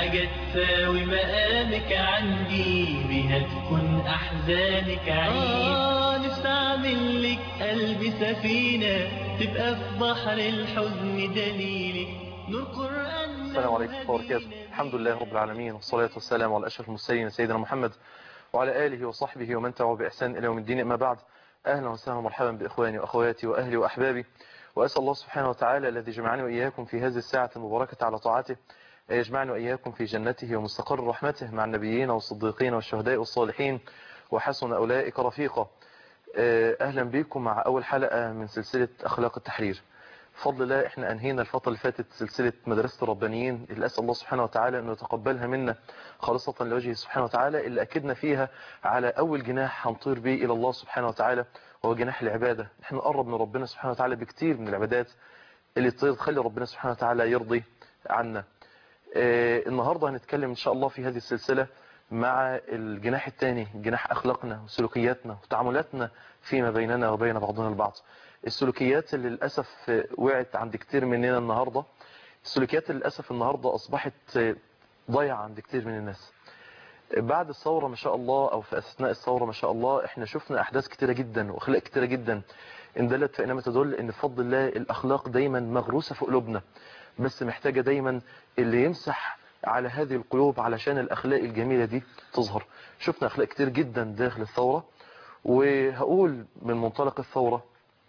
حاجة تساوي مقامك عندي، بها تكون أحزانك عيد. نفسي أعمل لك قلبي سفينة، تبقى في بحر الحزن دليلك، نور قرآن. السلام عليكم ورحمة الله وبركاته. الحمد لله رب العالمين، والصلاة والسلام على أشرف المرسلين سيدنا محمد وعلى آله وصحبه ومن تبعه بإحسان إلى يوم الدين. أما بعد، أهلا وسهلا ومرحبا بإخواني وأخواتي وأهلي وأحبابي، وأسأل الله سبحانه وتعالى الذي جمعني وإياكم في هذه الساعة المباركة على طاعته يجمعني وإياكم في جنته ومستقر رحمته مع النبيين والصديقين والشهداء والصالحين وحسن أولئك رفيقا. أهلا بكم مع أول حلقة من سلسلة أخلاق التحرير. بفضل الله احنا انهينا الفترة اللي فاتت سلسلة مدرسة الربانيين اللي اسأل الله سبحانه وتعالى انه يتقبلها منا خالصة لوجهه سبحانه وتعالى، اللي اكدنا فيها على اول جناح هنطير به الى الله سبحانه وتعالى وهو جناح العبادة. احنا نقرب من ربنا سبحانه وتعالى بكتير من العبادات اللي تخلي ربنا سبحانه وتعالى يرضي عنا. النهاردة هنتكلم ان شاء الله في هذه السلسلة مع الجناح الثاني، جناح اخلاقنا وسلوكياتنا وتعاملاتنا فيما بيننا وبين بعضنا البعض. السلوكيات اللي للأسف وقعت عند كتير مننا النهاردة، السلوكيات اللي للأسف النهاردة أصبحت ضايعة عند كتير من الناس. بعد الثورة ما شاء الله أو في أثناء الثورة ما شاء الله احنا شفنا أحداث كتيرة جدا وأخلاق كتيرة جدا إن دلت فإنما تدل إن بفضل الله الأخلاق دايما مغروسة في قلوبنا، بس محتاجة دايما اللي يمسح على هذه القلوب علشان الأخلاق الجميلة دي تظهر. شفنا أخلاق كتير جدا داخل الثورة، وهقول من منطلق الثورة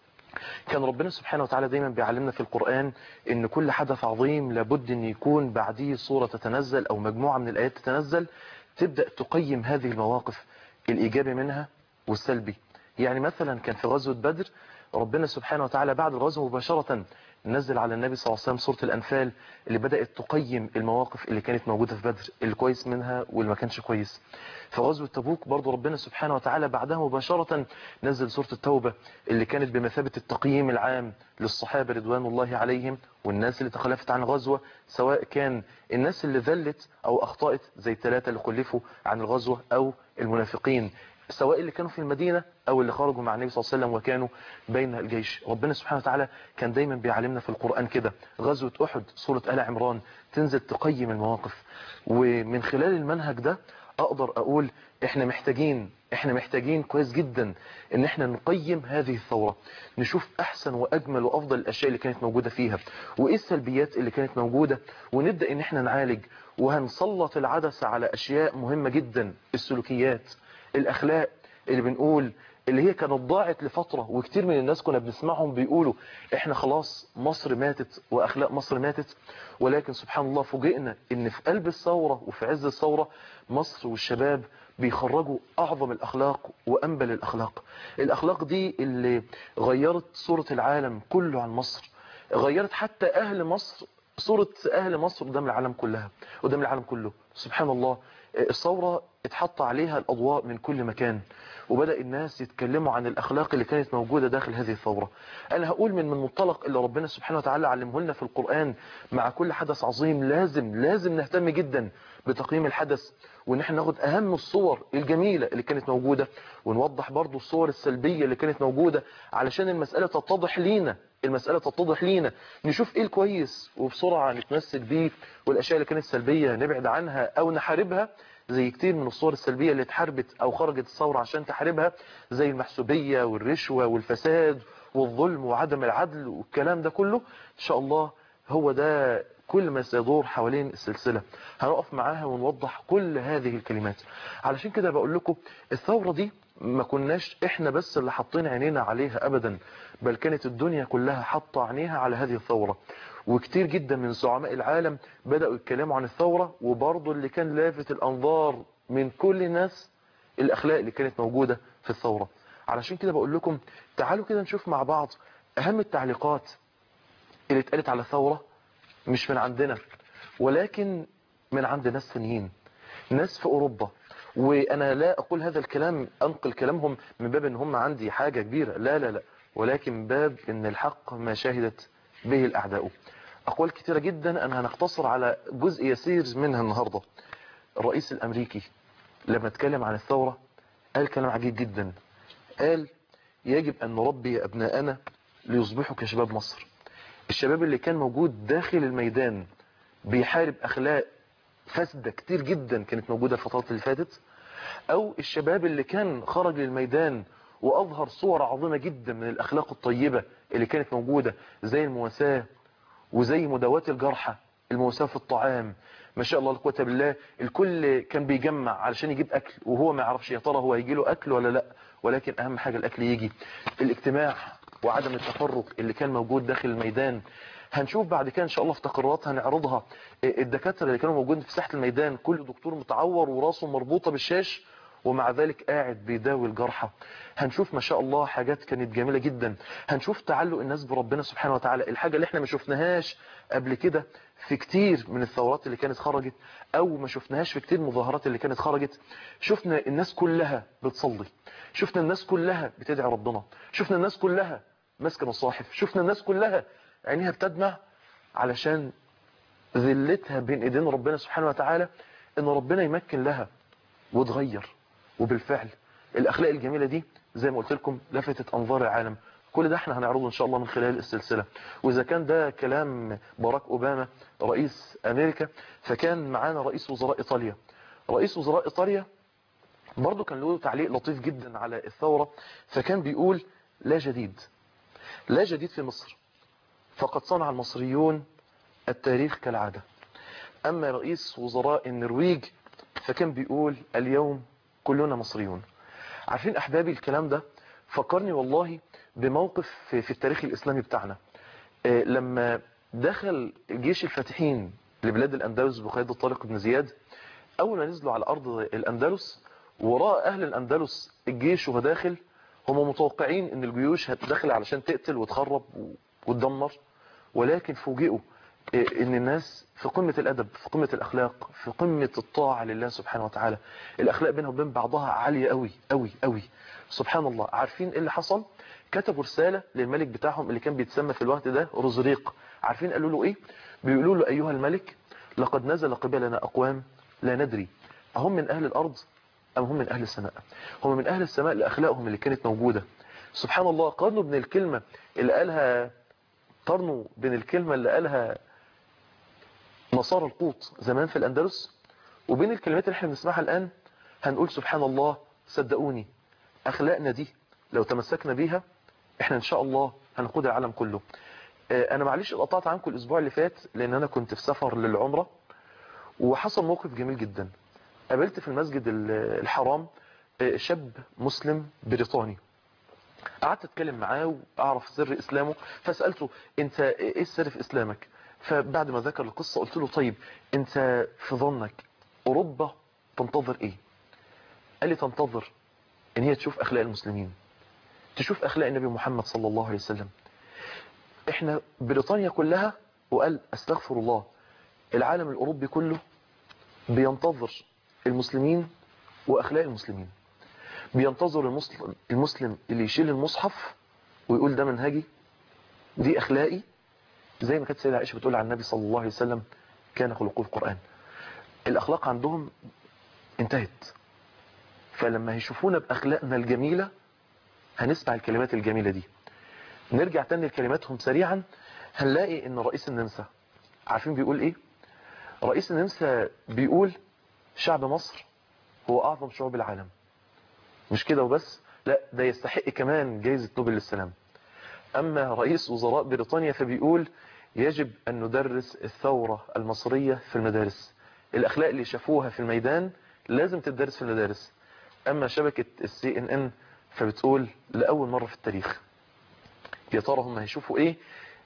كان ربنا سبحانه وتعالى دايما بيعلمنا في القرآن ان كل حدث عظيم لابد ان يكون بعديه صورة تتنزل او مجموعة من الآيات تتنزل تبدأ تقيم هذه المواقف، الإيجابي منها والسلبي. يعني مثلا كان في غزوة بدر ربنا سبحانه وتعالى بعد الغزو مباشرة نزل على النبي صلى الله عليه وسلم سورة الأنفال اللي بدأت تقيم المواقف اللي كانت موجودة في بدر، اللي كويس منها واللي ما كانش كويس. في غزوة تبوك برضو ربنا سبحانه وتعالى بعدها مباشرة نزل سورة التوبة اللي كانت بمثابة التقييم العام للصحابة رضوان الله عليهم والناس اللي تخلفت عن الغزوة، سواء كان الناس اللي ذلت أو أخطأت زي الثلاثة اللي خلفوا عن الغزوة أو المنافقين، سواء اللي كانوا في المدينة أو اللي خرجوا مع النبي صلى الله عليه وسلم وكانوا بين الجيش. ربنا سبحانه وتعالى كان دايما بيعلمنا في القرآن كده. غزوة أحد سورة آل عمران تنزل تقيم المواقف، ومن خلال المنهج ده أقدر أقول احنا محتاجين كويس جدا ان احنا نقيم هذه الثورة، نشوف احسن واجمل وافضل الاشياء اللي كانت موجودة فيها وايه السلبيات اللي كانت موجودة، ونبدأ ان احنا نعالج وهنسلط العدسة على اشياء مهمة جدا، السلوكيات، الاخلاق اللي بنقول اللي هي كانت ضاعت لفترة، وكتير من الناس كنا بنسمعهم بيقولوا احنا خلاص مصر ماتت واخلاق مصر ماتت، ولكن سبحان الله فوجئنا ان في قلب الثورة وفي عز الثورة مصر والشباب بيخرجوا اعظم الاخلاق وانبل الاخلاق. الاخلاق دي اللي غيرت صورة العالم كله عن مصر، غيرت حتى اهل مصر، صورة اهل مصر قدام العالم كلها، قدام العالم كله. سبحان الله الثورة اتحط عليها الأضواء من كل مكان، وبدأ الناس يتكلموا عن الأخلاق اللي كانت موجودة داخل هذه الثورة. أنا هقول من منطلق اللي ربنا سبحانه وتعالى علمه لنا في القرآن، مع كل حدث عظيم لازم نهتم جدا بتقييم الحدث، وان احنا ناخد أهم الصور الجميلة اللي كانت موجودة، ونوضح برضو الصور السلبية اللي كانت موجودة علشان المسألة تتضح لينا، نشوف ايه الكويس وبسرعة نتمسك بيه، والاشياء اللي كانت سلبية نبعد عنها او نحاربها، زي كتير من الصور السلبية اللي اتحاربت او خرجت الثورة عشان تحاربها، زي المحسوبية والرشوة والفساد والظلم وعدم العدل والكلام ده كله. ان شاء الله هو ده كل ما سيدور حوالين السلسلة، هنقف معاها ونوضح كل هذه الكلمات. علشان كده بقول لكم الثورة دي ما كناش احنا بس اللي حاطين عينينا عليها ابدا، بل كانت الدنيا كلها حاطة عينيها على هذه الثورة، وكتير جدا من زعماء العالم بدأوا يتكلموا عن الثورة، وبرضه اللي كان لافت الانظار من كل الناس الاخلاق اللي كانت موجودة في الثورة. علشان كده بقول لكم تعالوا كده نشوف مع بعض اهم التعليقات اللي اتقالت على الثورة، مش من عندنا ولكن من عند ناس ثانيين، ناس في أوروبا. وأنا لا أقول هذا الكلام أنقل كلامهم من باب أن هم عندي حاجة كبيرة، لا، ولكن من باب أن الحق ما شهدت به الأعداء. أقوال كثيرة جدا أنا هنقتصر على جزء يسير منها النهاردة. الرئيس الأمريكي لما اتكلم عن الثورة قال كلام عجيب جدا، قال يجب أن نربي أبناءنا ليصبحوا كشباب مصر. الشباب اللي كان موجود داخل الميدان بيحارب أخلاق فاسدة كتير جدا كانت موجودة الفترات اللي فاتت، او الشباب اللي كان خرج للميدان واظهر صور عظيمة جدا من الاخلاق الطيبة اللي كانت موجودة، زي المواساة وزي مداواة الجرحى، المواساة في الطعام، ما شاء الله لا قوه بالله. الكل كان بيجمع علشان يجيب اكل وهو ما يعرفش يا ترى هو هيجي له اكل ولا لا، ولكن اهم حاجة الاكل يجي. الاجتماع وعدم التفرق اللي كان موجود داخل الميدان. هنشوف بعد كده ان شاء الله في تقريرات هنعرضها الدكاترة اللي كانوا موجودين في ساحة الميدان، كل دكتور متعور وراسه مربوطة بالشاش ومع ذلك قاعد بيداوي الجرحى. هنشوف ما شاء الله حاجات كانت جميلة جدا. هنشوف تعلق الناس بربنا سبحانه وتعالى، الحاجة اللي احنا ما شفناهاش قبل كده في كتير من الثورات اللي كانت خرجت، او ما شفناهاش في كتير من المظاهرات اللي كانت خرجت. شفنا الناس كلها بتصلي، شفنا الناس كلها بتدعي ربنا، شفنا الناس كلها ماسكه مصاحف، شفنا الناس كلها عينيها بتدمع علشان ذلتها بين ايدين ربنا سبحانه وتعالى، ان ربنا يمكن لها وتغير. وبالفعل الاخلاق الجميلة دي زي ما قلت لكم لفتت انظار العالم. كل ده احنا هنعرضه ان شاء الله من خلال السلسلة. واذا كان ده كلام باراك اوباما رئيس امريكا، فكان معانا رئيس وزراء ايطاليا. رئيس وزراء ايطاليا برضه كان له تعليق لطيف جدا على الثورة، فكان بيقول: لا جديد، لا جديد في مصر، فقد صنع المصريون التاريخ كالعادة. اما رئيس وزراء النرويج فكان بيقول: اليوم كلنا مصريون. عارفين احبابي الكلام ده فكرني والله بموقف في التاريخ الاسلامي بتاعنا، لما دخل جيش الفاتحين لبلاد الاندلس بقيادة طارق بن زياد. اول ما نزلوا على ارض الاندلس وراء اهل الاندلس الجيش وهو داخل، هم متوقعين ان الجيوش هتدخل علشان تقتل وتخرب وتدمر، ولكن فوجئوا ان الناس في قمة الادب، في قمة الاخلاق، في قمة الطاعة لله سبحانه وتعالى. الاخلاق بينها وبين بعضها عالية قوي قوي قوي، سبحان الله. عارفين ايه اللي حصل؟ كتبوا رسالة للملك بتاعهم اللي كان بيتسمى في الوقت ده رزريق. عارفين قالوا له ايه؟ بيقولوا له: ايها الملك، لقد نزل قبلنا اقوام لا ندري اهم من اهل الارض ام هم من اهل السماء. هم من اهل السماء لاخلاقهم اللي كانت موجودة. سبحان الله. قارنوا بين الكلمة اللي قالها قارنوا بين الكلمة اللي قالها نصارى القوط زمان في الأندلس وبين الكلمات اللي احنا بنسمعها الآن. هنقول سبحان الله. صدقوني أخلاقنا دي لو تمسكنا بيها احنا إن شاء الله هنقود العالم كله. أنا معلش قطعت عنكم الأسبوع اللي فات لأن أنا كنت في سفر للعمرة، وحصل موقف جميل جدا. قابلت في المسجد الحرام شاب مسلم بريطاني. قعدت اتكلم معاه واعرف سر اسلامه، فسألته: انت ايه السر في اسلامك؟ فبعد ما ذكر القصة قلت له: طيب انت في ظنك اوروبا تنتظر ايه؟ قال لي: تنتظر ان هي تشوف اخلاق المسلمين، تشوف اخلاق النبي محمد صلى الله عليه وسلم. احنا بريطانيا كلها، وقال استغفر الله، العالم الاوروبي كله بينتظر المسلمين واخلاق المسلمين. بينتظر المسلم اللي يشيل المصحف ويقول: ده منهجي، دي اخلاقي، زي ما كانت سيدة عائشة بتقول عن النبي صلى الله عليه وسلم: كان خلقه القرآن. الأخلاق عندهم انتهت. فلما يشوفونا بأخلاقنا الجميلة هنسمع الكلمات الجميلة دي. نرجع تاني لكلماتهم سريعا. هنلاقي ان رئيس النمسا، عارفين بيقول ايه؟ رئيس النمسا بيقول: شعب مصر هو أعظم شعوب العالم. مش كده وبس، لا ده يستحق كمان جائزة نوبل للسلام. أما رئيس وزراء بريطانيا فبيقول: يجب أن ندرس الثورة المصرية في المدارس. الأخلاق اللي شافوها في الميدان لازم تدرس في المدارس. أما شبكة CNN فبتقول: لأول مرة في التاريخ. يا ترى هم هيشوفوا إيه؟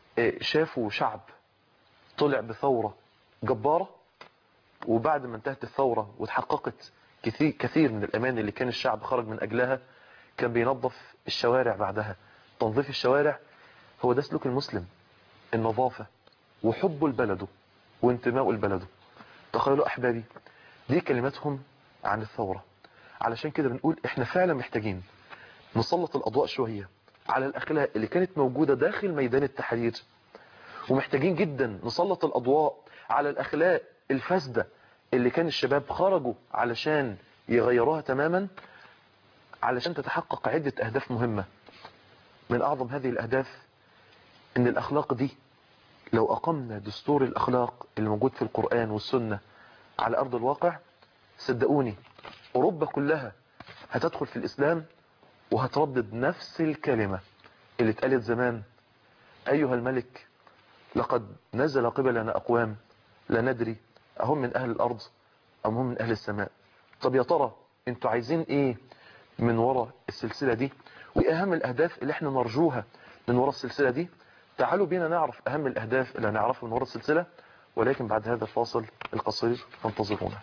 شافوا شعب طلع بثورة جبارة، وبعد ما انتهت الثورة وتحققت كثير من الأمان اللي كان الشعب خرج من أجلها، كان بينظف الشوارع بعدها. تنظيف الشوارع هو ده سلوك المسلم، النظافة وحبه لبلده وانتمائه لبلده. تخيلوا أحبابي، دي كلماتهم عن الثورة. علشان كده بنقول احنا فعلا محتاجين نسلط الأضواء شوية على الأخلاق اللي كانت موجودة داخل ميدان التحرير، ومحتاجين جدا نسلط الأضواء على الأخلاق الفاسدة اللي كان الشباب خرجوا علشان يغيروها تماما، علشان تتحقق عدة أهداف مهمة. من أعظم هذه الأهداف إن الأخلاق دي لو أقمنا دستور الأخلاق اللي موجود في القرآن والسنة على أرض الواقع صدقوني أوروبا كلها هتدخل في الإسلام وهتردد نفس الكلمة اللي اتقالت زمان: أيها الملك لقد نزل قبلنا أقوام لا ندري أهم من أهل الأرض أم هم من أهل السماء. طب يا ترى انتوا عايزين ايه من وراء السلسلة دي؟ وايه اهم الاهداف اللي احنا نرجوها من وراء السلسلة دي؟ تعالوا بينا نعرف اهم الاهداف اللي هنعرفها من وراء السلسلة، ولكن بعد هذا الفاصل القصير فانتظرونا.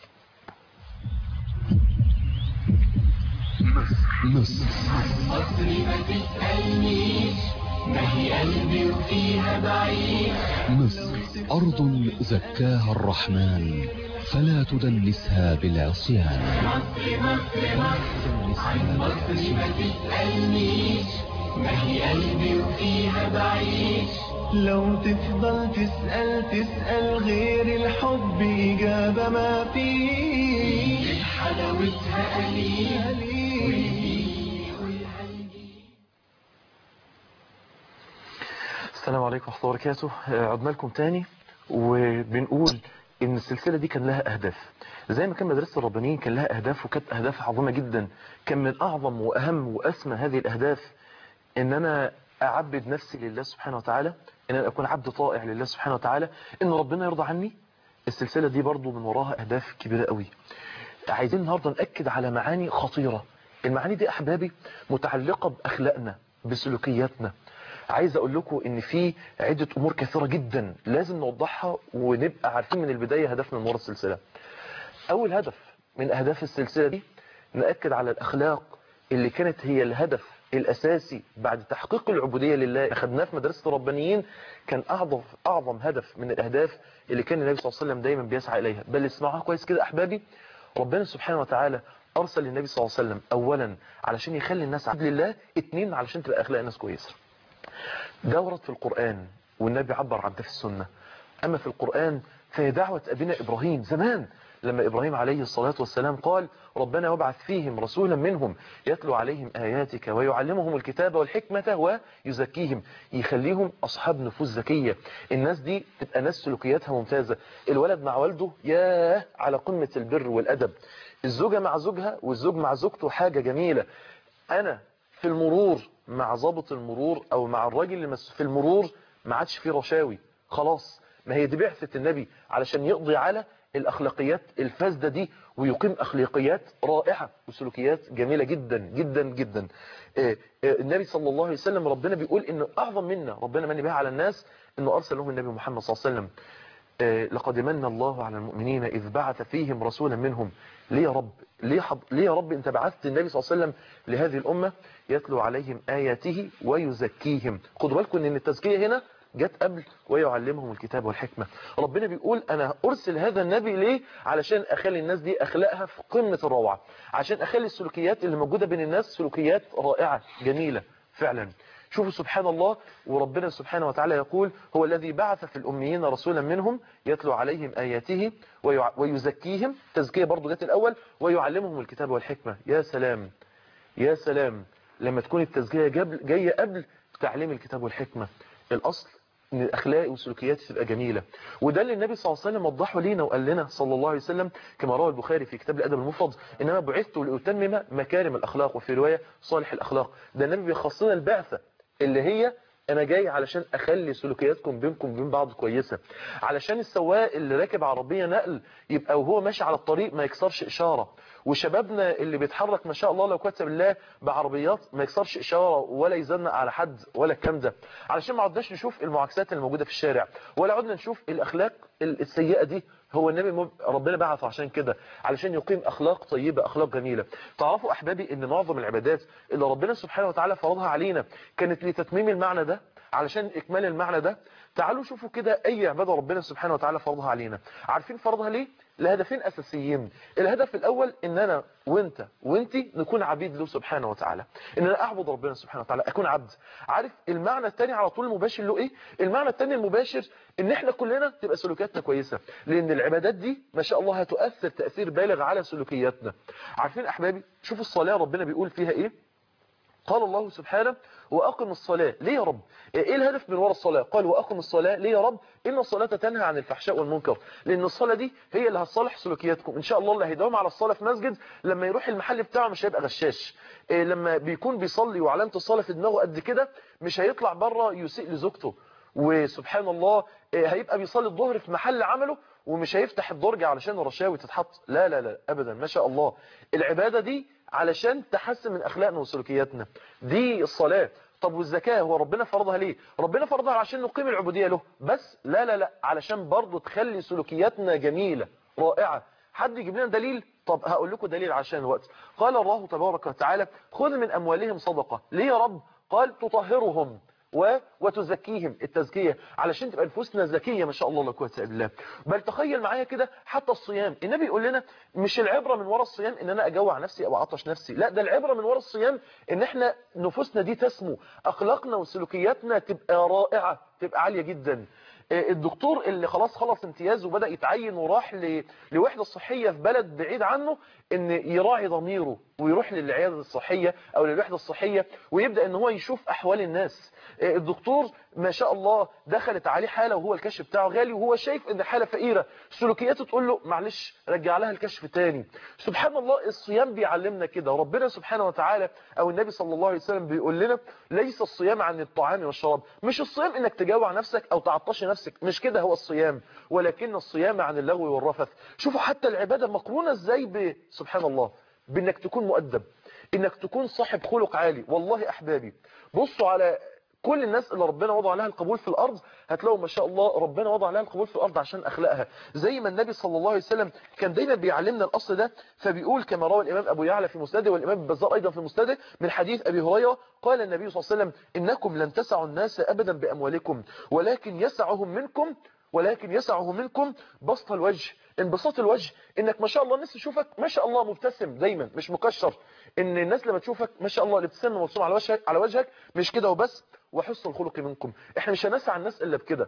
مصر ما تسألنيش، ما هي قلبي وفيها بعيش. مصر أرض زكاها الرحمن فلا تدنسها بالعصيان. مصر عن مصر ما تسألنيش، ما هي قلبي وفيها بعيش. لو تفضل تسأل غير الحب إجابة ما فيه. حلاوتها قليل السلام عليكم ورحمة الله وبركاته. عدنا لكم تاني وبنقول ان السلسلة دي كان لها اهداف، زي ما كان مدرسة الربانيين كان لها اهداف وكانت اهداف عظيمة جدا. كان من اعظم واهم واسمى هذه الاهداف ان انا اعبد نفسي لله سبحانه وتعالى، ان انا اكون عبد طائع لله سبحانه وتعالى، ان ربنا يرضى عني. السلسلة دي برضو من وراها اهداف كبيرة قوي. عايزين النهاردة نأكد على معاني خطيرة. المعاني دي احبابي متعلقة باخلاقنا بسلوكياتنا. عايز اقول لكم ان في عدة امور كثيرة جدا لازم نوضحها ونبقى عارفين من البداية هدفنا من وراء السلسلة. اول هدف من اهداف السلسلة دي نأكد على الاخلاق اللي كانت هي الهدف الاساسي بعد تحقيق العبودية لله. اخدناه في مدرسة الربانيين، كان اعظم هدف من الاهداف اللي كان النبي صلى الله عليه وسلم دايما بيسعى اليها. بل اسمعوها كويس كده احبابي، ربنا سبحانه وتعالى ارسل النبي صلى الله عليه وسلم اولا علشان يخلي الناس عبد لله، اتنين علشان تبقى اخلاق الناس كويسة. ده ورد في القرآن والنبي عبر عن ده في السنة. أما في القرآن فهي دعوة أبينا إبراهيم زمان، لما إبراهيم عليه الصلاة والسلام قال: ربنا وابعث فيهم رسولا منهم يتلو عليهم آياتك ويعلمهم الكتاب والحكمة ويزكيهم. يخليهم أصحاب نفوس زكية. الناس دي تبقى ناس سلوكياتها ممتازة. الولد مع والده ياه على قمة البر والأدب. الزوجة مع زوجها والزوج مع زوجته حاجة جميلة. أنا في المرور مع ضابط المرور او مع الراجل اللي في المرور ما عادش فيه رشاوي خلاص. ما هي دي بعثة النبي علشان يقضي على الاخلاقيات الفاسدة دي ويقيم اخلاقيات رائعة وسلوكيات جميلة جدا جدا جدا. النبي صلى الله عليه وسلم ربنا بيقول انه اعظم منا ربنا من بها على الناس انه ارسل لهم النبي محمد صلى الله عليه وسلم. لقد من الله على المؤمنين إذ بعث فيهم رسولا منهم. ليه يا رب؟ ليه يا رب انت بعثت النبي صلى الله عليه وسلم لهذه الأمة؟ يتلو عليهم آياته ويزكيهم. خدوا بالكم ان التزكية هنا جت قبل ويعلمهم الكتاب والحكمة. ربنا بيقول انا ارسل هذا النبي ليه؟ علشان اخلي الناس دي اخلاقها في قمة الروعة، عشان اخلي السلوكيات اللي موجودة بين الناس سلوكيات رائعة جميلة فعلا. شوفوا سبحان الله، وربنا سبحانه وتعالى يقول: هو الذي بعث في الأميين رسولا منهم يتلو عليهم آياته ويزكيهم. تزكية برضو جت الأول، ويعلمهم الكتاب والحكمة. يا سلام يا سلام لما تكون التزكية جاية قبل تعليم الكتاب والحكمة. الأصل ان الاخلاق والسلوكيات تبقى جميله. وده اللي النبي صلى الله عليه وسلم وضحه لينا وقال لنا صلى الله عليه وسلم كما روى البخاري في كتاب الادب المفرد: انما بعثت لاتمم مكارم الاخلاق، وفي روايه صالح الاخلاق. ده النبي بيخصنا البعثه اللي هي انا جاي علشان اخلي سلوكياتكم بينكم وبين بعض كويسه، علشان السواق اللي راكب عربيه نقل يبقى وهو ماشي على الطريق ما يكسرش اشاره، وشبابنا اللي بيتحرك ما شاء الله لو كتب الله بعربيات ما يكسرش اشاره ولا يزنق على حد ولا الكلام ده، علشان ما عدناش نشوف المعاكسات اللي موجوده في الشارع، ولا عدنا نشوف الاخلاق السيئه دي. هو النبي ربنا بعثه عشان كده، علشان يقيم اخلاق طيبه، اخلاق جميله. تعرفوا احبابي ان معظم العبادات اللي ربنا سبحانه وتعالى فرضها علينا كانت لتتميم المعنى ده، علشان اكمال المعنى ده. تعالوا شوفوا كده اي عباده ربنا سبحانه وتعالى فرضها علينا. عارفين فرضها ليه؟ لهدفين اساسيين. الهدف الاول ان انا وانت وانتي نكون عبيد له سبحانه وتعالى، ان انا اعبد ربنا سبحانه وتعالى، اكون عبد. عارف المعنى الثاني على طول المباشر له ايه؟ المعنى الثاني المباشر ان احنا كلنا تبقى سلوكياتنا كويسه، لان العبادات دي ما شاء الله هتؤثر تاثير بالغ على سلوكياتنا. عارفين احبابي شوفوا الصلاه ربنا بيقول فيها ايه؟ قال الله سبحانه وأقم الصلاة. ليه يا رب؟ إيه الهدف من وراء الصلاة؟ قال وأقم الصلاة. ليه يا رب؟ إن الصلاة تنهى عن الفحشاء والمنكر، لأن الصلاة دي هي اللي هتصلح سلوكياتكم إن شاء الله. اللي هيداوم على الصلاة في مسجد لما يروح المحل بتاعه مش هيبقى غشاش، لما بيكون بيصلي وعلامة الصلاة في دماغه قد كده مش هيطلع بره يسيء لزوجته. وسبحان الله هيبقى بيصلي الظهر في محل عمله ومش هيفتح الدرج علشان الرشاوي تتحط. لا لا لا أبدا، ما شاء الله. العبادة دي علشان تحسن من أخلاقنا وسلوكياتنا، دي الصلاة. طب والزكاة هو ربنا فرضها ليه؟ ربنا فرضها علشان نقيم العبودية له بس؟ لا لا لا، علشان برضو تخلي سلوكياتنا جميلة رائعة. حد يجيب لنا دليل؟ طب هقول لكم دليل عشان الوقت. قال الله تبارك وتعالى خذ من أموالهم صدقة. ليه يا رب؟ قال تطهرهم وتزكيهم، التزكية علشان تبقى نفوسنا زكية ما شاء الله لا قوه الا بالله. بل تخيل معايا كده حتى الصيام، النبي يقول لنا مش العبرة من وراء الصيام ان انا اجوع نفسي او اعطش نفسي، لا ده العبرة من وراء الصيام ان احنا نفوسنا دي تسمو، اخلاقنا وسلوكياتنا تبقى رائعة، تبقى عالية جدا. الدكتور اللي خلص امتياز وبدأ يتعين وراح لوحدة صحية في بلد بعيد عنه، ان يراعي ضميره ويروح للعيادة الصحية او للوحدة الصحية ويبدأ ان هو يشوف احوال الناس. الدكتور ما شاء الله دخلت عليه حالة وهو الكشف بتاعه غالي وهو شايف ان حالة فقيرة، سلوكياته تقول له معلش رجع لها الكشف تاني. سبحان الله الصيام بيعلمنا كده. ربنا سبحانه وتعالى او النبي صلى الله عليه وسلم بيقول لنا ليس الصيام عن الطعام والشراب، مش الصيام انك تجوع نفسك او تعطش نفسك، مش كده هو الصيام، ولكن الصيام عن اللغو والرفث. شوفوا حتى العبادة مقرونة ازاي سبحان الله بانك تكون مؤدب، انك تكون صاحب خلق عالي. والله احبابي بصوا على كل الناس اللي ربنا وضع لها القبول في الأرض، هتلاقوا ما شاء الله ربنا وضع لها القبول في الأرض عشان أخلاقها. زي ما النبي صلى الله عليه وسلم كان دايما بيعلمنا الأصل ده، فبيقول كما روى الإمام أبو يعلى في مسنده والإمام البزار أيضا في مسنده من حديث أبي هريرة قال النبي صلى الله عليه وسلم إنكم لن تسعوا الناس أبدا بأموالكم ولكن يسعهم منكم بسط الوجه، انبساط الوجه، انك ما شاء الله الناس تشوفك ما شاء الله مبتسم دايما مش مكشر، ان الناس لما تشوفك ما شاء الله الابتسامه مرسومه على وجهك مش كده وبس. وحسن الخلق منكم، احنا مش هنسعى الناس الا بكده،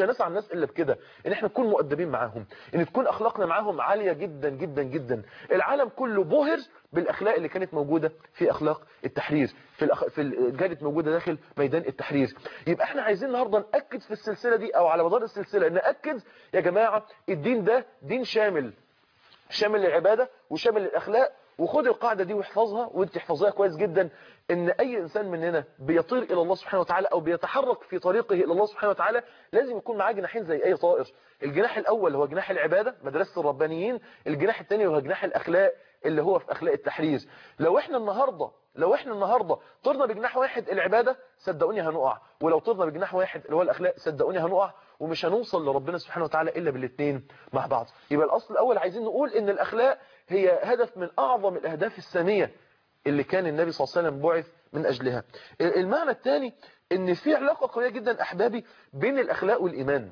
ان احنا نكون مؤدبين معاهم، ان تكون اخلاقنا معاهم عاليه جدا جدا جدا. العالم كله بهر بالاخلاق اللي كانت موجوده في اخلاق التحرير، كانت موجوده داخل ميدان التحرير. يبقى احنا عايزين النهارده ناكد في السلسله دي او على مدار السلسله ناكد يا جماعه الدين ده دين شامل للعباده وشامل للاخلاق. وخد القاعدة دي واحفظها وانت احفظيها كويس جدا، ان اي انسان مننا بيطير الى الله سبحانه وتعالى او بيتحرك في طريقه الى الله سبحانه وتعالى لازم يكون معاه جناحين زي اي طائر. الجناح الاول هو جناح العبادة مدرسة الربانيين، الجناح الثاني هو جناح الاخلاق اللي هو في اخلاق التحرير. لو احنا النهاردة طرنا بجناح واحد العبادة صدقوني هنقع، ولو طرنا بجناح واحد اللي هو الاخلاق صدقوني هنقع، ومش هنوصل لربنا سبحانه وتعالى الا بالاثنين مع بعض. يبقى الاصل الاول عايزين نقول ان الاخلاق هي هدف من اعظم الاهداف السامية اللي كان النبي صلى الله عليه وسلم بعث من اجلها. المعنى الثاني ان في علاقة قوية جدا احبابي بين الاخلاق والايمان.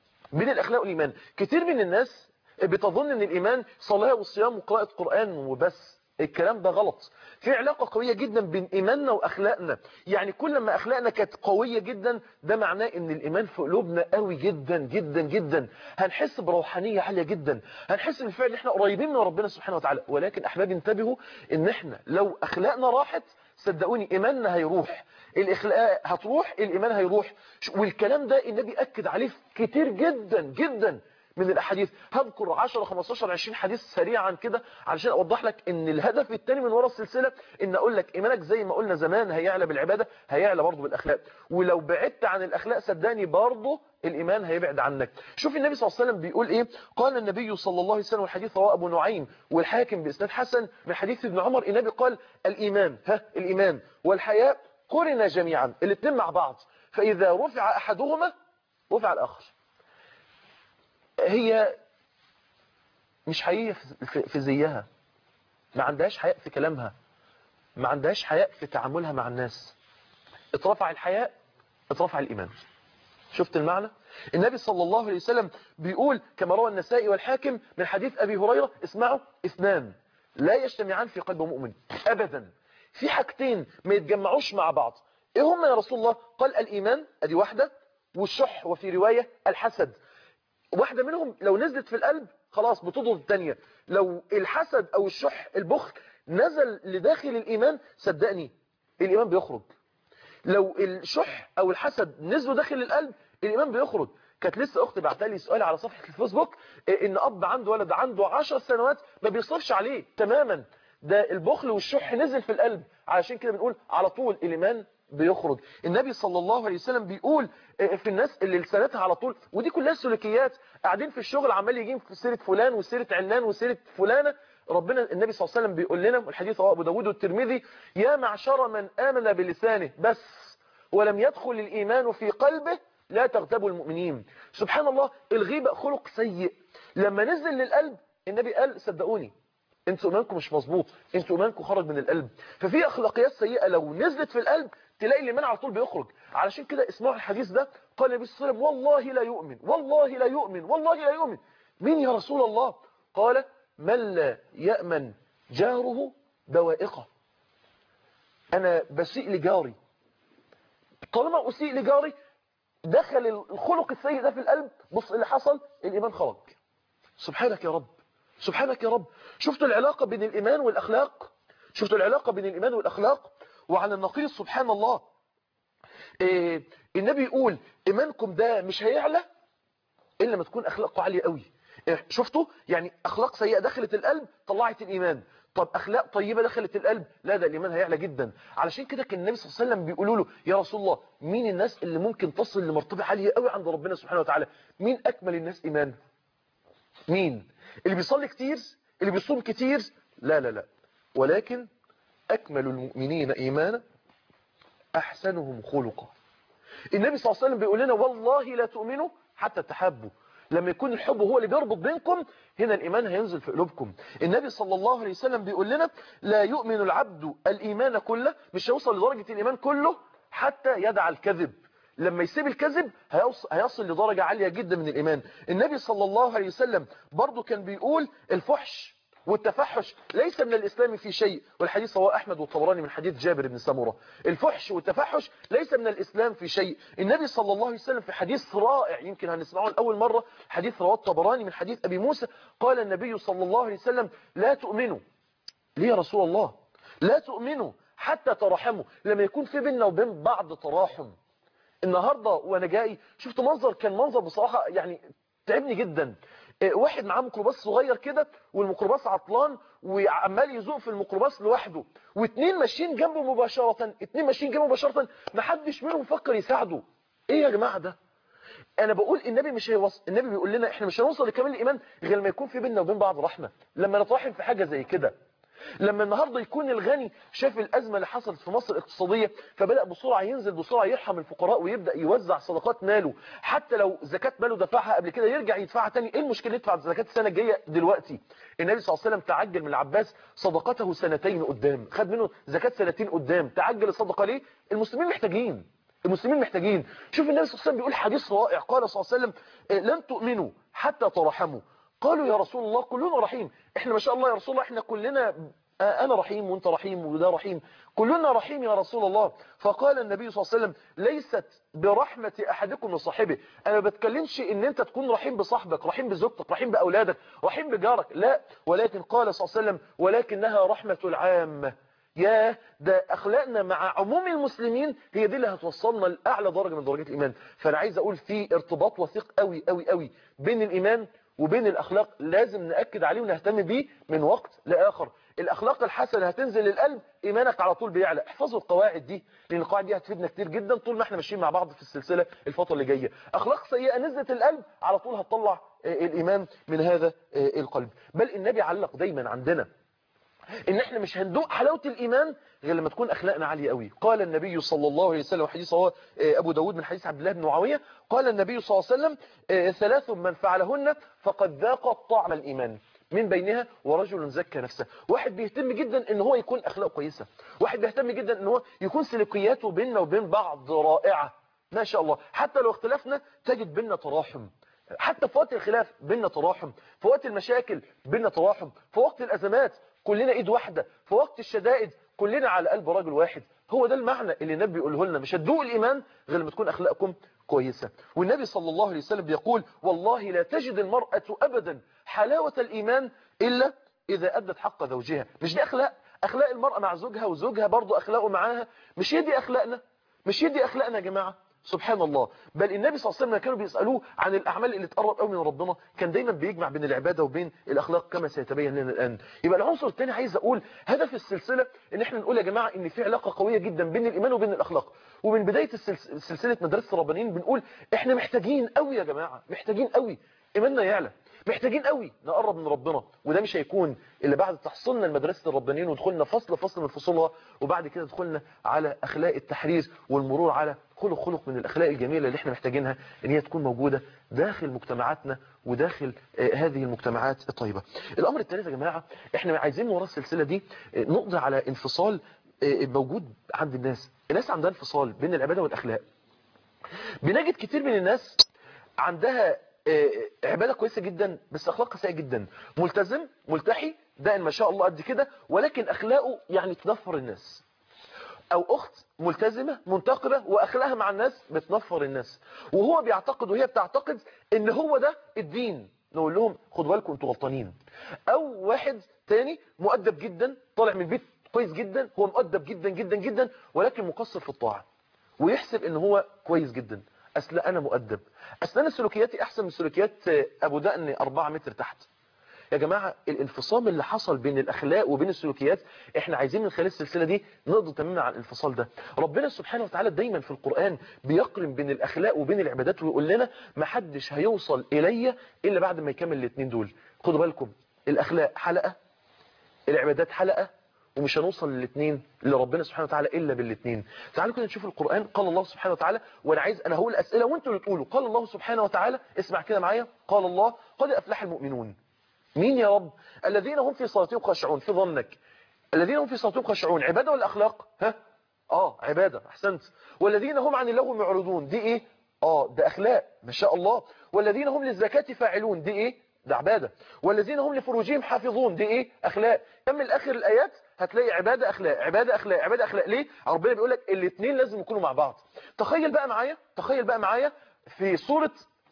كتير من الناس بتظن ان الايمان صلاة وصيام وقراءة قرآن وبس. الكلام ده غلط. في علاقة قوية جدا بين ايماننا واخلاقنا، يعني كل ما اخلاقنا كانت قوية جدا ده معناه ان الايمان في قلوبنا قوي جدا جدا جدا، هنحس بروحانية عالية جدا، هنحس بالفعل ان احنا قريبين من ربنا سبحانه وتعالى. ولكن احبابي انتبهوا ان احنا لو اخلاقنا راحت صدقوني ايماننا هيروح، الاخلاق هتروح الايمان هيروح. والكلام ده النبي اكد عليه كتير جدا جدا من الاحاديث. هذكر 10 15 20 حديث سريعا كده علشان اوضح لك ان الهدف الثاني من وراء السلسله ان اقول لك ايمانك زي ما قلنا زمان هيعلى بالعباده، هيعلى برضه بالاخلاق، ولو بعدت عن الاخلاق صدقني برضه الايمان هيبعد عنك. شوف النبي صلى الله عليه وسلم بيقول ايه. قال النبي صلى الله عليه وسلم والحديث رواه ابو نعيم والحاكم باسناد حسن من حديث ابن عمر، النبي قال الايمان والحياء قرنا جميعا، الاثنين مع بعض، فاذا رفع احدهما رفع الاخر. هي مش حقيقية في زيها، ما عندهاش حياء في كلامها، ما عندهاش حياء في تعاملها مع الناس. اترفع الحياء اترفع الإيمان. شفت المعنى؟ النبي صلى الله عليه وسلم بيقول كما روى النسائي والحاكم من حديث أبي هريرة اسمعوا اثنان لا يجتمعان في قلب مؤمن أبدا، في حاجتين ما يتجمعوش مع بعض. ايه هم يا رسول الله؟ قال الإيمان ادي واحدة، والشح وفي رواية الحسد. واحدة منهم لو نزلت في القلب خلاص بتضرب الثانية. لو الحسد او الشح البخل نزل لداخل الايمان صدقني الإيمان بيخرج. لو الشح أو الحسد نزلوا داخل القلب الإيمان بيخرج. كانت لسه أختي بعتها لي سؤال على صفحة الفيسبوك إن أب عنده ولد عنده 10 سنوات ما بيصرفش عليه تماما، ده البخل والشح نزل في القلب، علشان كده بنقول على طول الإيمان بيخرج. النبي صلى الله عليه وسلم بيقول في الناس اللي لسانتها على طول، ودي كلها سلوكيات، قاعدين في الشغل عمال يجيب في سيرة فلان وسيرة علان وسيرة فلانة. ربنا النبي صلى الله عليه وسلم بيقول لنا، والحديث رواه أبو داود والترمذي، يا معشر من آمن بلسانه بس ولم يدخل الإيمان في قلبه لا تغتابوا المؤمنين. سبحان الله، الغيبة خلق سيء لما نزل للقلب النبي قال صدقوني انتوا ايمانكم مش مظبوط، انتوا ايمانكم خرج من القلب. ففي اخلاقيات سيئه لو نزلت في القلب تلاقي الايمان على طول بيخرج. علشان كده اسمعوا الحديث ده، قال النبي صلى الله عليه وسلم والله لا يؤمن، والله لا يؤمن، والله لا يؤمن. مين يا رسول الله؟ قال من لا يأمن جاره بوائقه. انا بسيء لجاري، طالما اسيء لجاري دخل الخلق السيء ده في القلب، بص اللي حصل، الايمان خرج. سبحانك يا رب، سبحانك يا رب. شفتوا العلاقة بين الإيمان والأخلاق؟ شفتوا العلاقة بين الإيمان والأخلاق؟ وعلى النقيض سبحان الله النبي يقول إيمانكم ده مش هيعلى إلا ما تكون أخلاقه عالية قوي. شفتوا يعني أخلاق سيئة دخلت القلب طلعت الإيمان، طب أخلاق طيبة دخلت القلب، لا ده الإيمان هيعلى جدا. علشان كده كان النبي صلى الله عليه وسلم بيقولوا له يا رسول الله مين الناس اللي ممكن تصل لمرتبة عالية قوي عند ربنا سبحانه وتعالى؟ مين أكمل الناس إيمان؟ مين؟ اللي بيصلي كتير؟ اللي بيصوم كتير؟ لا لا لا، ولكن أكمل المؤمنين إيمانا أحسنهم خلقا. النبي صلى الله عليه وسلم بيقول لنا والله لا تؤمنوا حتى تحبوا. لما يكون الحب هو اللي بيربط بينكم هنا الإيمان هينزل في قلوبكم. النبي صلى الله عليه وسلم بيقول لنا لا يؤمن العبد الإيمان كله، مش هيوصل لدرجة الإيمان كله حتى يدع الكذب. لما يسيب الكذب هيصل لدرجة عالية جدا من الإيمان. النبي صلى الله عليه وسلم برضو كان بيقول الفحش والتفحش ليس من الإسلام في شيء، والحديث رواه أحمد والطبراني من حديث جابر بن سمرة. الفحش والتفحش ليس من الإسلام في شيء. النبي صلى الله عليه وسلم في حديث رائع يمكن هنسمعه لأول مرة، حديث رواه الطبراني من حديث أبي موسى، قال النبي صلى الله عليه وسلم لا تؤمنوا. ليه يا رسول الله؟ لا تؤمنوا حتى ترحموا. لما يكون في بيننا وبين بعض تراحم. النهاردة وانا جاي شفت منظر، كان منظر بصراحة يعني تعبني جدا. واحد معاه ميكروباص صغير كده والميكروباص عطلان وعمال يزوق في الميكروباص لوحده، واثنين ماشيين جنبه مباشرة، ما حدش منهم فكر يساعده. ايه يا جماعة ده؟ انا بقول النبي مش هيوصل، النبي بيقول لنا احنا مش هنوصل لكمال الايمان غير لما يكون في بيننا وبين بعض رحمة، لما نتراحم في حاجة زي كده. لما النهاردة يكون الغني شاف الأزمة اللي حصلت في مصر الاقتصادية فبدأ بسرعة ينزل بسرعة يرحم الفقراء ويبدأ يوزع صدقات ماله، حتى لو زكاة ماله دفعها قبل كده يرجع يدفعها تاني. ايه المشكلة يدفع زكاة السنة الجاية دلوقتي؟ النبي صلى الله عليه وسلم تعجل من العباس صدقته سنتين قدام، خد منه زكاة سنتين قدام. تعجل الصدقة ليه؟ المسلمين محتاجين، المسلمين محتاجين. شوف النبي صلى الله عليه وسلم بيقول حديث رائع، قال صلى الله عليه وسلم لن تؤمنوا حتى ترحموا. قالوا يا رسول الله كلنا رحيم، احنا ما شاء الله يا رسول الله احنا كلنا أنا رحيم وأنت رحيم وده رحيم، كلنا رحيم يا رسول الله. فقال النبي صلى الله عليه وسلم ليست برحمة أحدكم لصاحبه. أنا ما بتكلمش إن أنت تكون رحيم بصاحبك، رحيم بزوجتك، رحيم بأولادك، رحيم بجارك، لا، ولكن قال صلى الله عليه وسلم ولكنها رحمة العامة. يا ده أخلاقنا مع عموم المسلمين هي دي اللي هتوصلنا لأعلى درجة من درجات الإيمان. فأنا عايز أقول في ارتباط وثيق قوي قوي قوي بين الإيمان وبين الأخلاق، لازم نأكد عليه ونهتم بيه من وقت لآخر. الأخلاق الحسنة هتنزل للقلب، إيمانك على طول بيعلى. احفظوا القواعد دي لأن القواعد دي هتفيدنا كتير جدا طول ما احنا ماشيين مع بعض في السلسلة الفترة اللي جاية. أخلاق سيئة نزلت القلب على طول هتطلع الإيمان من هذا القلب. بل النبي علق دايما عندنا ان احنا مش هندوق حلاوة الايمان غير لما تكون اخلاقنا عالية قوي. قال النبي صلى الله عليه وسلم، حديث هو ابو داود من حديث عبد الله بن معاوية، قال النبي صلى الله عليه وسلم ثلاث من فعلهن فقد ذاق طعم الايمان، من بينها ورجل زكى نفسه. واحد بيهتم جدا ان هو يكون اخلاقه كويسة، واحد بيهتم جدا ان هو يكون سلوكياته بيننا وبين بعض رائعة ما شاء الله، حتى لو اختلفنا تجد بيننا تراحم، حتى في وقت الخلاف بيننا تراحم، في وقت المشاكل بيننا تراحم، في وقت الازمات كلنا ايد واحدة، في وقت الشدائد كلنا على قلب رجل واحد. هو ده المعنى اللي النبي بيقوله لنا، مش هتدوق الايمان غير لما تكون اخلاقكم كويسة. والنبي صلى الله عليه وسلم بيقول والله لا تجد المرأة ابدا حلاوة الايمان الا اذا ادت حق زوجها. مش دي اخلاق؟ اخلاق المرأة مع زوجها، وزوجها برضو اخلاقه معاها. مش يدي اخلاقنا، مش يدي اخلاقنا يا جماعة. سبحان الله. بل النبي صلى الله عليه وسلم كانوا بيسألوه عن الأعمال اللي تقرب قوي من ربنا، كان دايما بيجمع بين العبادة وبين الأخلاق كما سيتبين لنا الآن. يبقى العنصر الثاني عايز أقول هدف السلسلة إن احنا نقول يا جماعة إن في علاقة قوية جدا بين الإيمان وبين الأخلاق. ومن بداية سلسلة مدرسة الربانيين بنقول احنا محتاجين قوي يا جماعة، محتاجين قوي إيماننا يعلى، محتاجين قوي نقرب من ربنا. وده مش هيكون إلا بعد تحصلنا لمدرسة الربانيين ودخلنا فصل من فصولها، وبعد كده دخلنا على أخلاق التحرير والمرور على خلق من الأخلاق الجميلة اللي احنا محتاجينها ان هي تكون موجودة داخل مجتمعاتنا وداخل هذه المجتمعات الطيبة. الأمر الثالث يا جماعة، احنا عايزين ورا السلسلة دي نقضي على انفصال موجود عند الناس عندها انفصال بين العبادة والأخلاق. بنجد كتير من الناس عندها عبادة كويسة جدا بس أخلاقها سيئة جدا، ملتزم ملتحي ده ما شاء الله قد كده، ولكن أخلاقه يعني تنفر الناس. او اخت ملتزمة منتقبة واخلاقها مع الناس بتنفر الناس، وهو بيعتقد وهي بتعتقد ان هو ده الدين. نقول لهم خدوا بالكم انتوا غلطانين. او واحد تاني مؤدب جدا طالع من البيت كويس جدا، هو مؤدب جدا جدا جدا ولكن مقصر في الطاعة، ويحسب ان هو كويس جدا. اصل انا مؤدب، اصل انا سلوكياتي احسن من سلوكيات ابو دقن 4 متر تحت. يا جماعة الانفصام اللي حصل بين الأخلاق وبين السلوكيات احنا عايزين من خلال السلسلة دي نقضي تماما على الانفصال ده. ربنا سبحانه وتعالى دايما في القرآن بيقرن بين الأخلاق وبين العبادات ويقول لنا ما حدش هيوصل إلي إلا بعد ما يكمل الاثنين دول. خدوا بالكم، الأخلاق حلقة، العبادات حلقة، ومش هنوصل للاثنين لربنا سبحانه وتعالى إلا بالاثنين. تعالوا كده نشوف القرآن. قال الله سبحانه وتعالى، أنا هقول أسئلة وانتوا اللي تقولوا. قال الله سبحانه وتعالى، اسمع كده معايا. قال الله قد أفلح المؤمنون. مين يا رب؟ الذين هم في صلاتهم خاشعون. في ظنك الذين هم في صلاتهم خاشعون عبادة ولا أخلاق؟ عبادة، أحسنت. والذين هم عن اللغو معرضون، دي إيه؟ ده أخلاق ما شاء الله. والذين هم للزكاة فاعلون، دي إيه؟ ده عبادة. والذين هم لفروجهم حافظون، دي إيه؟ أخلاق. كمل آخر الآيات هتلاقي عبادة أخلاق عبادة أخلاق عبادة أخلاق. ليه؟ ربنا بيقول لك الاثنين لازم يكونوا مع بعض. تخيل بقى معايا في سورة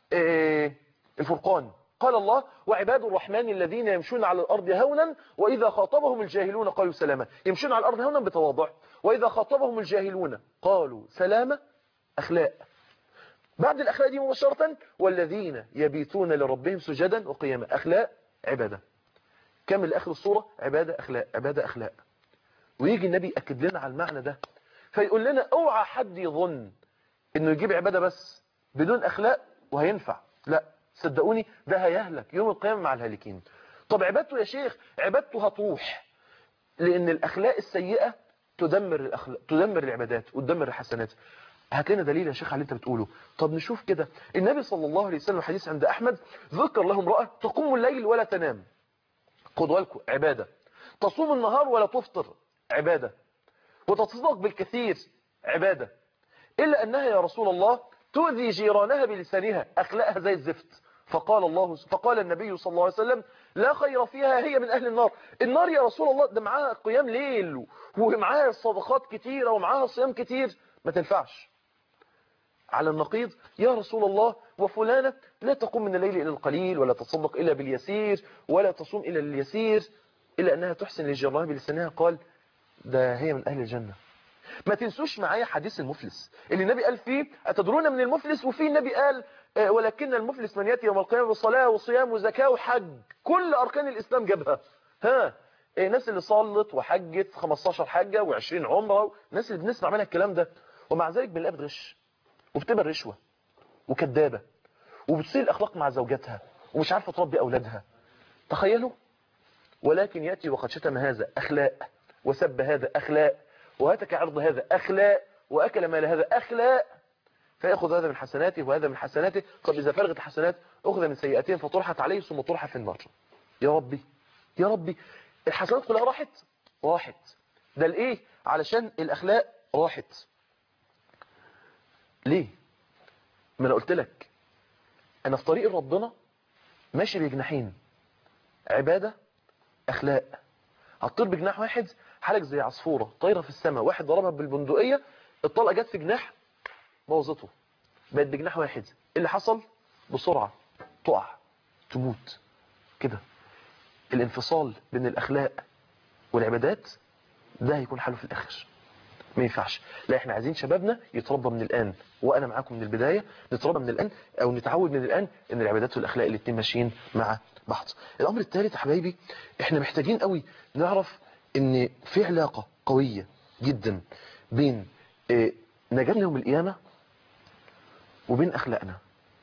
الفرقان. قال الله وعباد الرحمن الذين يمشون على الأرض هونا وإذا خاطبهم الجاهلون قالوا سلاما. يمشون على الأرض هونا بتواضع، وإذا خاطبهم الجاهلون قالوا سلاما. أخلاق. بعد الأخلاق دي مباشرة والذين يبيتون لربهم سجدا وقياما. أخلاق عبادة. كمل آخر الصورة عبادة أخلاق عبادة أخلاق. ويجي النبي يأكد لنا على المعنى ده فيقول لنا اوعى حد يظن انه يجيب عبادة بس بدون أخلاق وهينفع. لا صدقوني ده هيهلك يوم القيامة مع الهالكين. طب عبادته يا شيخ؟ عبادته هتروح لأن الأخلاق السيئة تدمر العبادات وتدمر الحسنات. هات لنا دليل يا شيخ على اللي انت بتقوله. طب نشوف كده. النبي صلى الله عليه وسلم حديث عند أحمد ذكر له امرأة تقوم الليل ولا تنام، خدوا بالكم عبادة. تصوم النهار ولا تفطر، عبادة. وتتصدق بالكثير، عبادة. إلا أنها يا رسول الله تؤذي جيرانها بلسانها، أخلاقها زي الزفت. فقال النبي صلى الله عليه وسلم لا خير فيها، هي من أهل النار. النار يا رسول الله ده معاها قيام ليل ومعاها صدقات كتيرة ومعاها صيام كتير، ما تنفعش. على النقيض يا رسول الله وفلانة لا تقوم من الليل إلى القليل ولا تصدق إلا باليسير ولا تصوم إلا اليسير إلا أنها تحسن لجيرانها بلسانها، قال ده هي من أهل الجنة. ما تنسوش معايا حديث المفلس اللي النبي قال فيه أتدرون من المفلس، وفيه النبي قال ولكن المفلس من يأتي يوم القيامة بصلاة وصيام وزكاة وحج، كل أركان الإسلام جابها. الناس اللي صلت وحجت 15 حجة و20 عمرة، الناس اللي بنسمع منها الكلام ده، ومع ذلك بنلاقيها بتغش وبتبقى رشوة وكدابة وبتصير الأخلاق مع زوجاتها ومش عارفة تربي أولادها. تخيلوا. ولكن يأتي وقد شتم هذا، أخلاق. وسب هذا، أخلاق. وهتك عرض هذا، أخلاق. وأكل مال هذا، أخلاق. فيأخذ هذا من حسناته وهذا من حسناته. طب إذا فرغت الحسنات أخذ من سيئاتهم فطرحت عليه ثم طرح في النار. يا ربي يا ربي، الحسنات كلها راحت. ده لإيه؟ علشان الأخلاق راحت. ليه؟ ما أنا قلت لك أنا في طريق ربنا ماشي بجناحين، عبادة أخلاق. هتطير بجناح واحد حالك زي عصفورة طايرة في السماء، واحد ضربها بالبندقية الطلقة جت في جناح بوظته، بقت بجناح واحد. اللي حصل بسرعة تقع تموت كده. الانفصال بين الأخلاق والعبادات ده هيكون حاله في الاخر. ما ينفعش. لا، احنا عايزين شبابنا يتربى من الان، وانا معاكم من البدايه، نتربى من الان او نتعود من الان ان العبادات والاخلاق الاثنين ماشيين مع بعض. الامر الثالث يا حبايبي، احنا محتاجين قوي نعرف ان في علاقه قويه جدا بين نجاة يوم القيامه وبين اخلاقنا.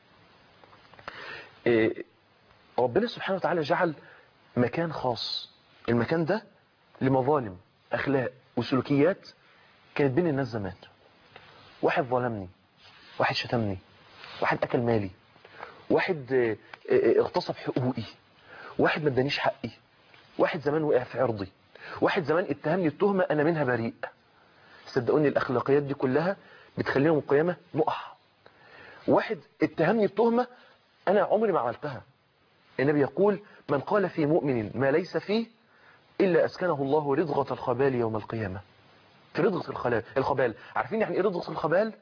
ربنا سبحانه وتعالى جعل مكان خاص، المكان ده لمظالم اخلاق وسلوكيات كانت بين الناس زمان. واحد ظلمني، واحد شتمني، واحد اكل مالي، واحد اغتصب حقوقي، واحد ما ادانيش حقي، واحد زمان وقع في عرضي، واحد زمان اتهمني التهمة انا منها بريء. صدقوني الاخلاقيات دي كلها بتخلينا يوم القيامة نقع. واحد اتهمني التهمة انا عمري ما عملتها. النبي يقول من قال في مؤمن ما ليس فيه الا اسكنه الله رضغة الخبال يوم القيامة. في رضغة الخبال، عارفين يعني ايه رضغة الخبال؟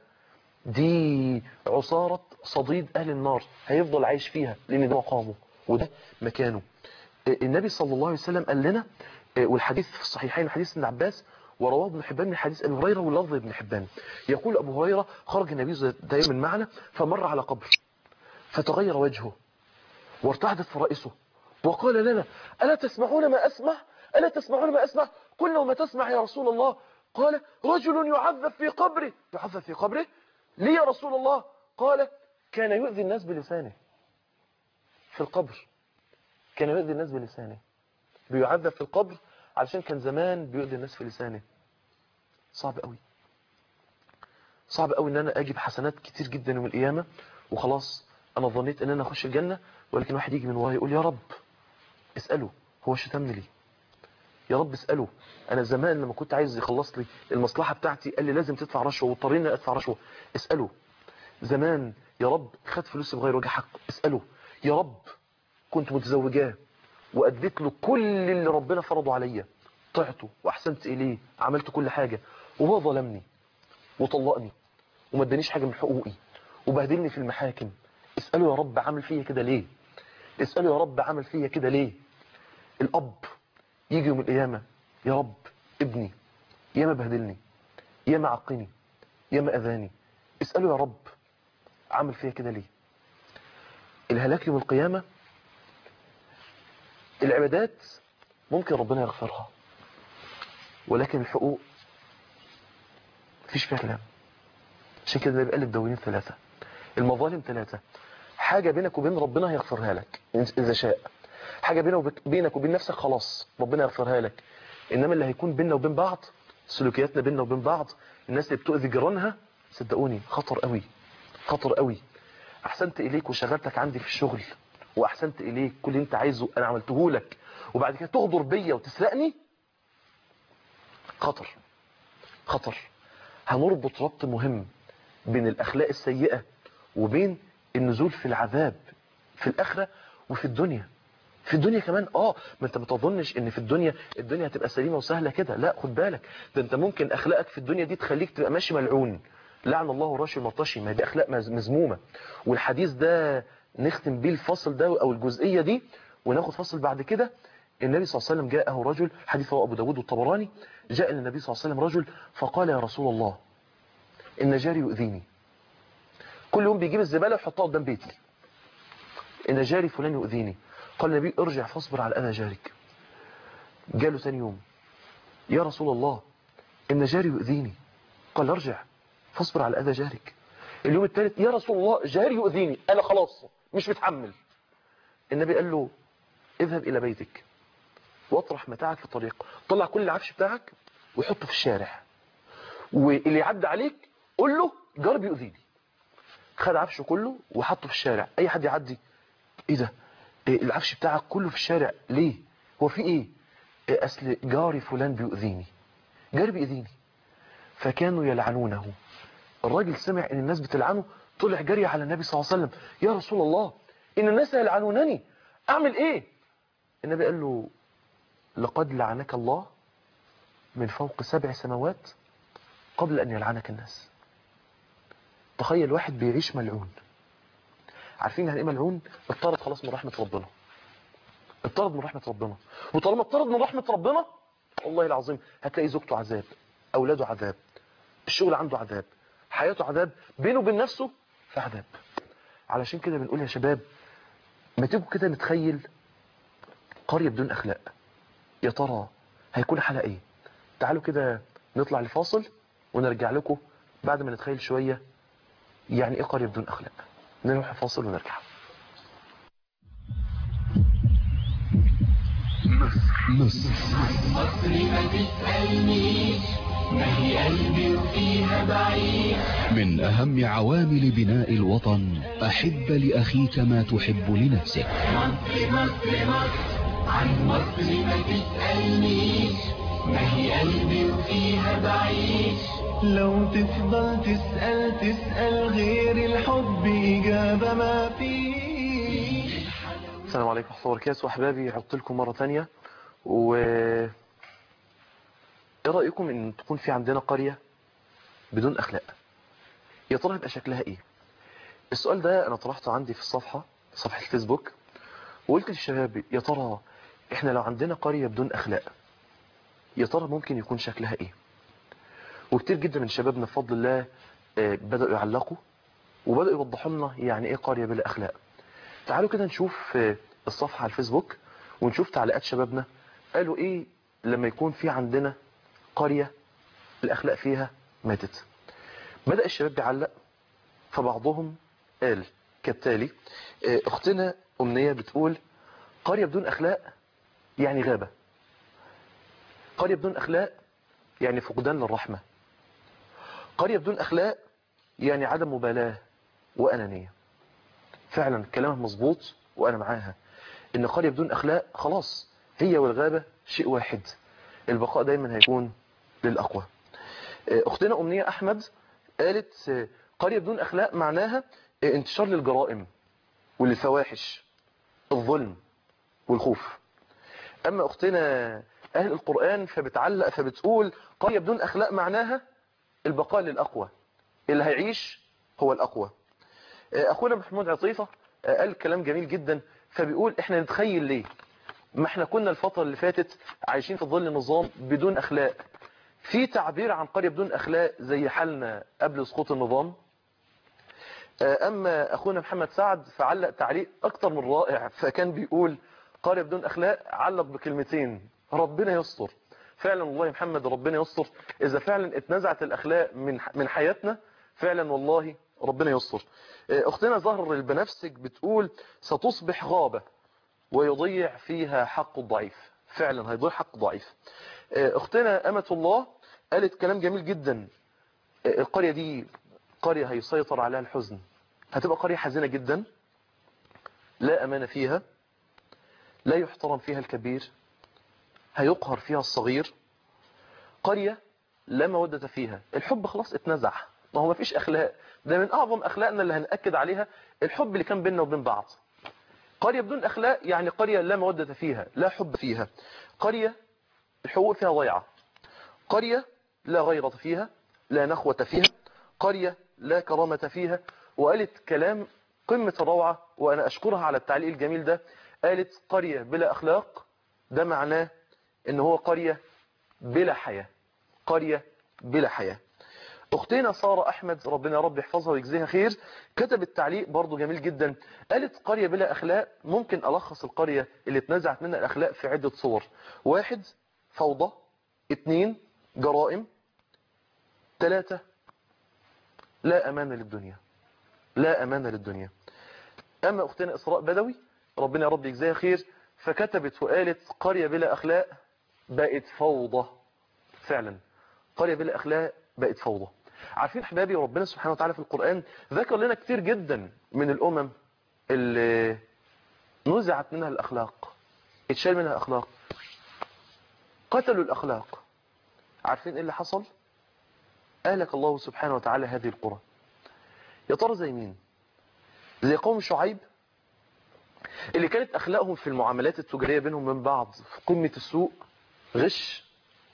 دي عصارة صديد اهل النار، هيفضل عايش فيها لان ده مقامه وده مكانه. النبي صلى الله عليه وسلم قال لنا، والحديث في الصحيحين حديث ابن عباس ورواه ابن حبان من حديث ابي هريره واللفظ ابن حبان، يقول ابو هريره خرج النبي ذات يوم معنا فمر على قبر فتغير وجهه وارتعدت فرائسه وقال لنا الا تسمعون ما اسمع؟ الا تسمعون ما اسمع؟ قلنا وما تسمع يا رسول الله؟ قال رجل يعذب في قبره. يعذب في قبره ليه يا رسول الله؟ قال كان يؤذي الناس بلسانه. في القبر كان يؤذي الناس بلسانه، بيعذب في القبر علشان كان زمان بيؤذي الناس في لسانه. صعب قوي، صعب قوي ان انا اجيب حسنات كتير جدا يوم القيامه وخلاص انا ظنيت ان انا اخش الجنه، ولكن واحد يجي من ورايا يقول يا رب اساله هو شتمني ليه؟ يا رب اساله انا زمان لما كنت عايز يخلص لي المصلحه بتاعتي قال لي لازم تدفع رشوه واضطرينا ادفع رشوه. اساله زمان يا رب خد فلوسي بغير وجه حق. اساله يا رب كنت متزوجاه وأديت له كل اللي ربنا فرضه عليا، طعته وأحسنت إليه، عملت كل حاجة، وهو ظلمني وطلقني وما ادانيش حاجة من حقوقي وبهدلني في المحاكم. اسأله يا رب عمل فيا كده ليه؟ اسأله يا رب عمل فيا كده ليه؟ الأب يجي يوم القيامة يا رب ابني ياما بهدلني، ياما عقني، ياما أذاني، اسأله يا رب عمل فيا كده ليه؟ الهلاك يوم القيامة، العبادات ممكن ربنا يغفرها، ولكن الحقوق مفيش فيها كلام. عشان كده بيبقى الدواوين ثلاثة، المظالم ثلاثة. حاجة بينك وبين ربنا هيغفرها لك إذا شاء، حاجة بينك وبين نفسك خلاص ربنا يغفرها لك. إنما اللي هيكون بيننا وبين بعض، سلوكياتنا بيننا وبين بعض، الناس اللي بتؤذي جيرانها، صدقوني خطر قوي، خطر قوي. أحسنت إليك وشغلتك عندي في الشغل، وأحسنت إليك كل اللي أنت عايزه أنا عملته لك، وبعد كده تغدر بيا وتسرقني، خطر خطر. هنربط ربط مهم بين الأخلاق السيئة وبين النزول في العذاب في الآخرة وفي الدنيا. في الدنيا كمان ما انت ما تظنش ان في الدنيا هتبقى سليمة وسهلة كده، لا خد بالك، ده انت ممكن اخلاقك في الدنيا دي تخليك تبقى ماشي ملعون. لعن الله راشي المطشي، ما دي اخلاق مذمومة. والحديث ده نختم بيه الفصل ده او الجزئية دي وناخد فصل بعد كده. النبي صلى الله عليه وسلم جاءه رجل، حديث رواه ابو داود والطبراني، جاء للنبي صلى الله عليه وسلم رجل فقال يا رسول الله ان جاري يؤذيني، كل يوم بيجيب الزبالة ويحطها قدام بيتي، ان جاري فلان يؤذيني. قال النبي ارجع فاصبر على اذى جارك. جاله ثاني يوم يا رسول الله ان جاري يؤذيني، قال ارجع فاصبر على اذى جارك. اليوم الثالث يا رسول الله جاري يؤذيني انا خلاص مش متحمل. النبي قال له اذهب الى بيتك واطرح متاعك في الطريق، طلع كل العفش بتاعك وحطه في الشارع، واللي يعدي عليك قول له جار بيؤذيني. خد عفشه كله وحطه في الشارع، اي حد يعدي ايه ده؟ العفش بتاعك كله في الشارع ليه؟ هو في ايه؟ اصل جاري فلان بيؤذيني، جاري بيؤذيني. فكانوا يلعنونه. الراجل سمع ان الناس بتلعنه، طلع جري على النبي صلى الله عليه وسلم يا رسول الله ان الناس يلعنونني اعمل ايه؟ النبي قال له لقد لعنك الله من فوق 7 سماوات قبل ان يلعنك الناس. تخيل واحد بيعيش ملعون. عارفين يعني ايه ملعون؟ اطرد خلاص من رحمة ربنا، اطرد من رحمة ربنا. وطالما اطرد من رحمة ربنا والله العظيم هتلاقي زوجته عذاب، اولاده عذاب، الشغل عنده عذاب، حياته عذاب، بينه وبين نفسه في عذاب. علشان كده بنقول يا شباب ما تيجوا كده نتخيل قرية بدون اخلاق، يا ترى هيكون حالها ايه؟ تعالوا كده نطلع لفاصل ونرجع لكم بعد ما نتخيل شوية يعني ايه قرية بدون اخلاق. نروح فاصل ونرجع. مصر مصر ما تسألنيش، ما هي قلبي وفيها بعيد. من أهم عوامل بناء الوطن أحب لأخيك ما تحب لنفسك. مصر مصر مصر، عن مصر ما تسألنيش، ما هي قلبي وفيها بعيش. لو تفضل تسأل غير الحب إجابة ما فيش. السلام عليكم ورحمة الله وبركاته. أحبابي عدت لكم مرة تانية. ايه رأيكم ان تكون في عندنا قرية بدون اخلاق؟ يا ترى يبقى شكلها ايه؟ السؤال ده انا طرحته عندي في صفحة الفيسبوك، وقلت للشباب يا ترى احنا لو عندنا قرية بدون اخلاق يا ترى ممكن يكون شكلها ايه؟ وكتير جدا من شبابنا بفضل الله بدأوا يعلقوا وبدأوا يوضحوا لنا يعني ايه قرية بلا اخلاق. تعالوا كده نشوف الصفحة على الفيسبوك ونشوف تعليقات شبابنا قالوا ايه لما يكون في عندنا قرية الأخلاق فيها ماتت. بدأ الشباب يعلق، فبعضهم قال كالتالي: أختنا أمنية بتقول قرية بدون أخلاق يعني غابة، قرية بدون أخلاق يعني فقدان للرحمة، قرية بدون أخلاق يعني عدم مبالاة وأنانية. فعلا كلامها مظبوط وأنا معاها، إن قرية بدون أخلاق خلاص هي والغابة شيء واحد، البقاء دايما هيكون للأقوى. أختنا أمنية أحمد قالت قرية بدون أخلاق معناها انتشار للجرائم والفواحش، الظلم والخوف. أما أختنا أهل القرآن فبتعلق فبتقول قرية بدون أخلاق معناها البقاء للأقوى، اللي هيعيش هو الأقوى. أخونا محمود عطيفة قال كلام جميل جدا، فبيقول إحنا نتخيل ليه ما إحنا كنا الفترة اللي فاتت عايشين في ظل نظام بدون أخلاق، في تعبير عن قرية بدون أخلاق زي حالنا قبل سقوط النظام. أما أخونا محمد سعد فعلق تعليق أكتر من رائع، فكان بيقول قرية بدون أخلاق، علق بكلمتين: ربنا يستر. فعلا والله يا محمد ربنا يستر، إذا فعلا اتنزعت الأخلاق من حياتنا فعلا والله ربنا يستر. أختنا زهر البنفسج بتقول ستصبح غابة ويضيع فيها حق الضعيف. فعلا هيضيع حق ضعيف. أختنا أمة الله قالت كلام جميل جدا: القرية دي قرية هيسيطر عليها الحزن، هتبقى قرية حزينة جدا، لا أمان فيها، لا يحترم فيها الكبير، هيقهر فيها الصغير، قرية لا مودة فيها، الحب خلاص اتنزع، ما هو ما فيش أخلاق. ده من أعظم أخلاقنا اللي هنأكد عليها الحب اللي كان بيننا وبين بعض. قرية بدون أخلاق يعني قرية لا مودة فيها، لا حب فيها، قرية الحقوق فيها ضيعة، قرية لا غيرة فيها، لا نخوة فيها، قرية لا كرامة فيها. وقالت كلام قمة الروعة وأنا أشكرها على التعليق الجميل ده، قالت قرية بلا أخلاق ده معناه إن هو قرية بلا حياة، قرية بلا حياة. أختنا سارة أحمد ربنا رب يحفظها ويجزيها خير كتبت تعليق برضو جميل جدا، قالت قرية بلا أخلاق ممكن ألخص القرية اللي اتنزعت منها الأخلاق في عدة صور: 1 فوضى، 2 جرائم، 3 لا أمان للدنيا، لا أمان للدنيا. أما أختنا إسراء بدوي ربنا رب يجزيها خير فكتبت وقالت قرية بلا أخلاق بقت فوضى. فعلا قرية بلا أخلاق بقت فوضى. عارفين أحبابي ربنا سبحانه وتعالى في القرآن ذكر لنا كتير جدا من الأمم اللي نزعت منها الأخلاق، اتشال منها الأخلاق، قتلوا الأخلاق. عارفين إيه اللي حصل؟ أهلك الله سبحانه وتعالى هذه القرى. يا ترى زي مين؟ زي قوم شعيب اللي كانت أخلاقهم في المعاملات التجارية بينهم من بعض في قمة السوء، غش،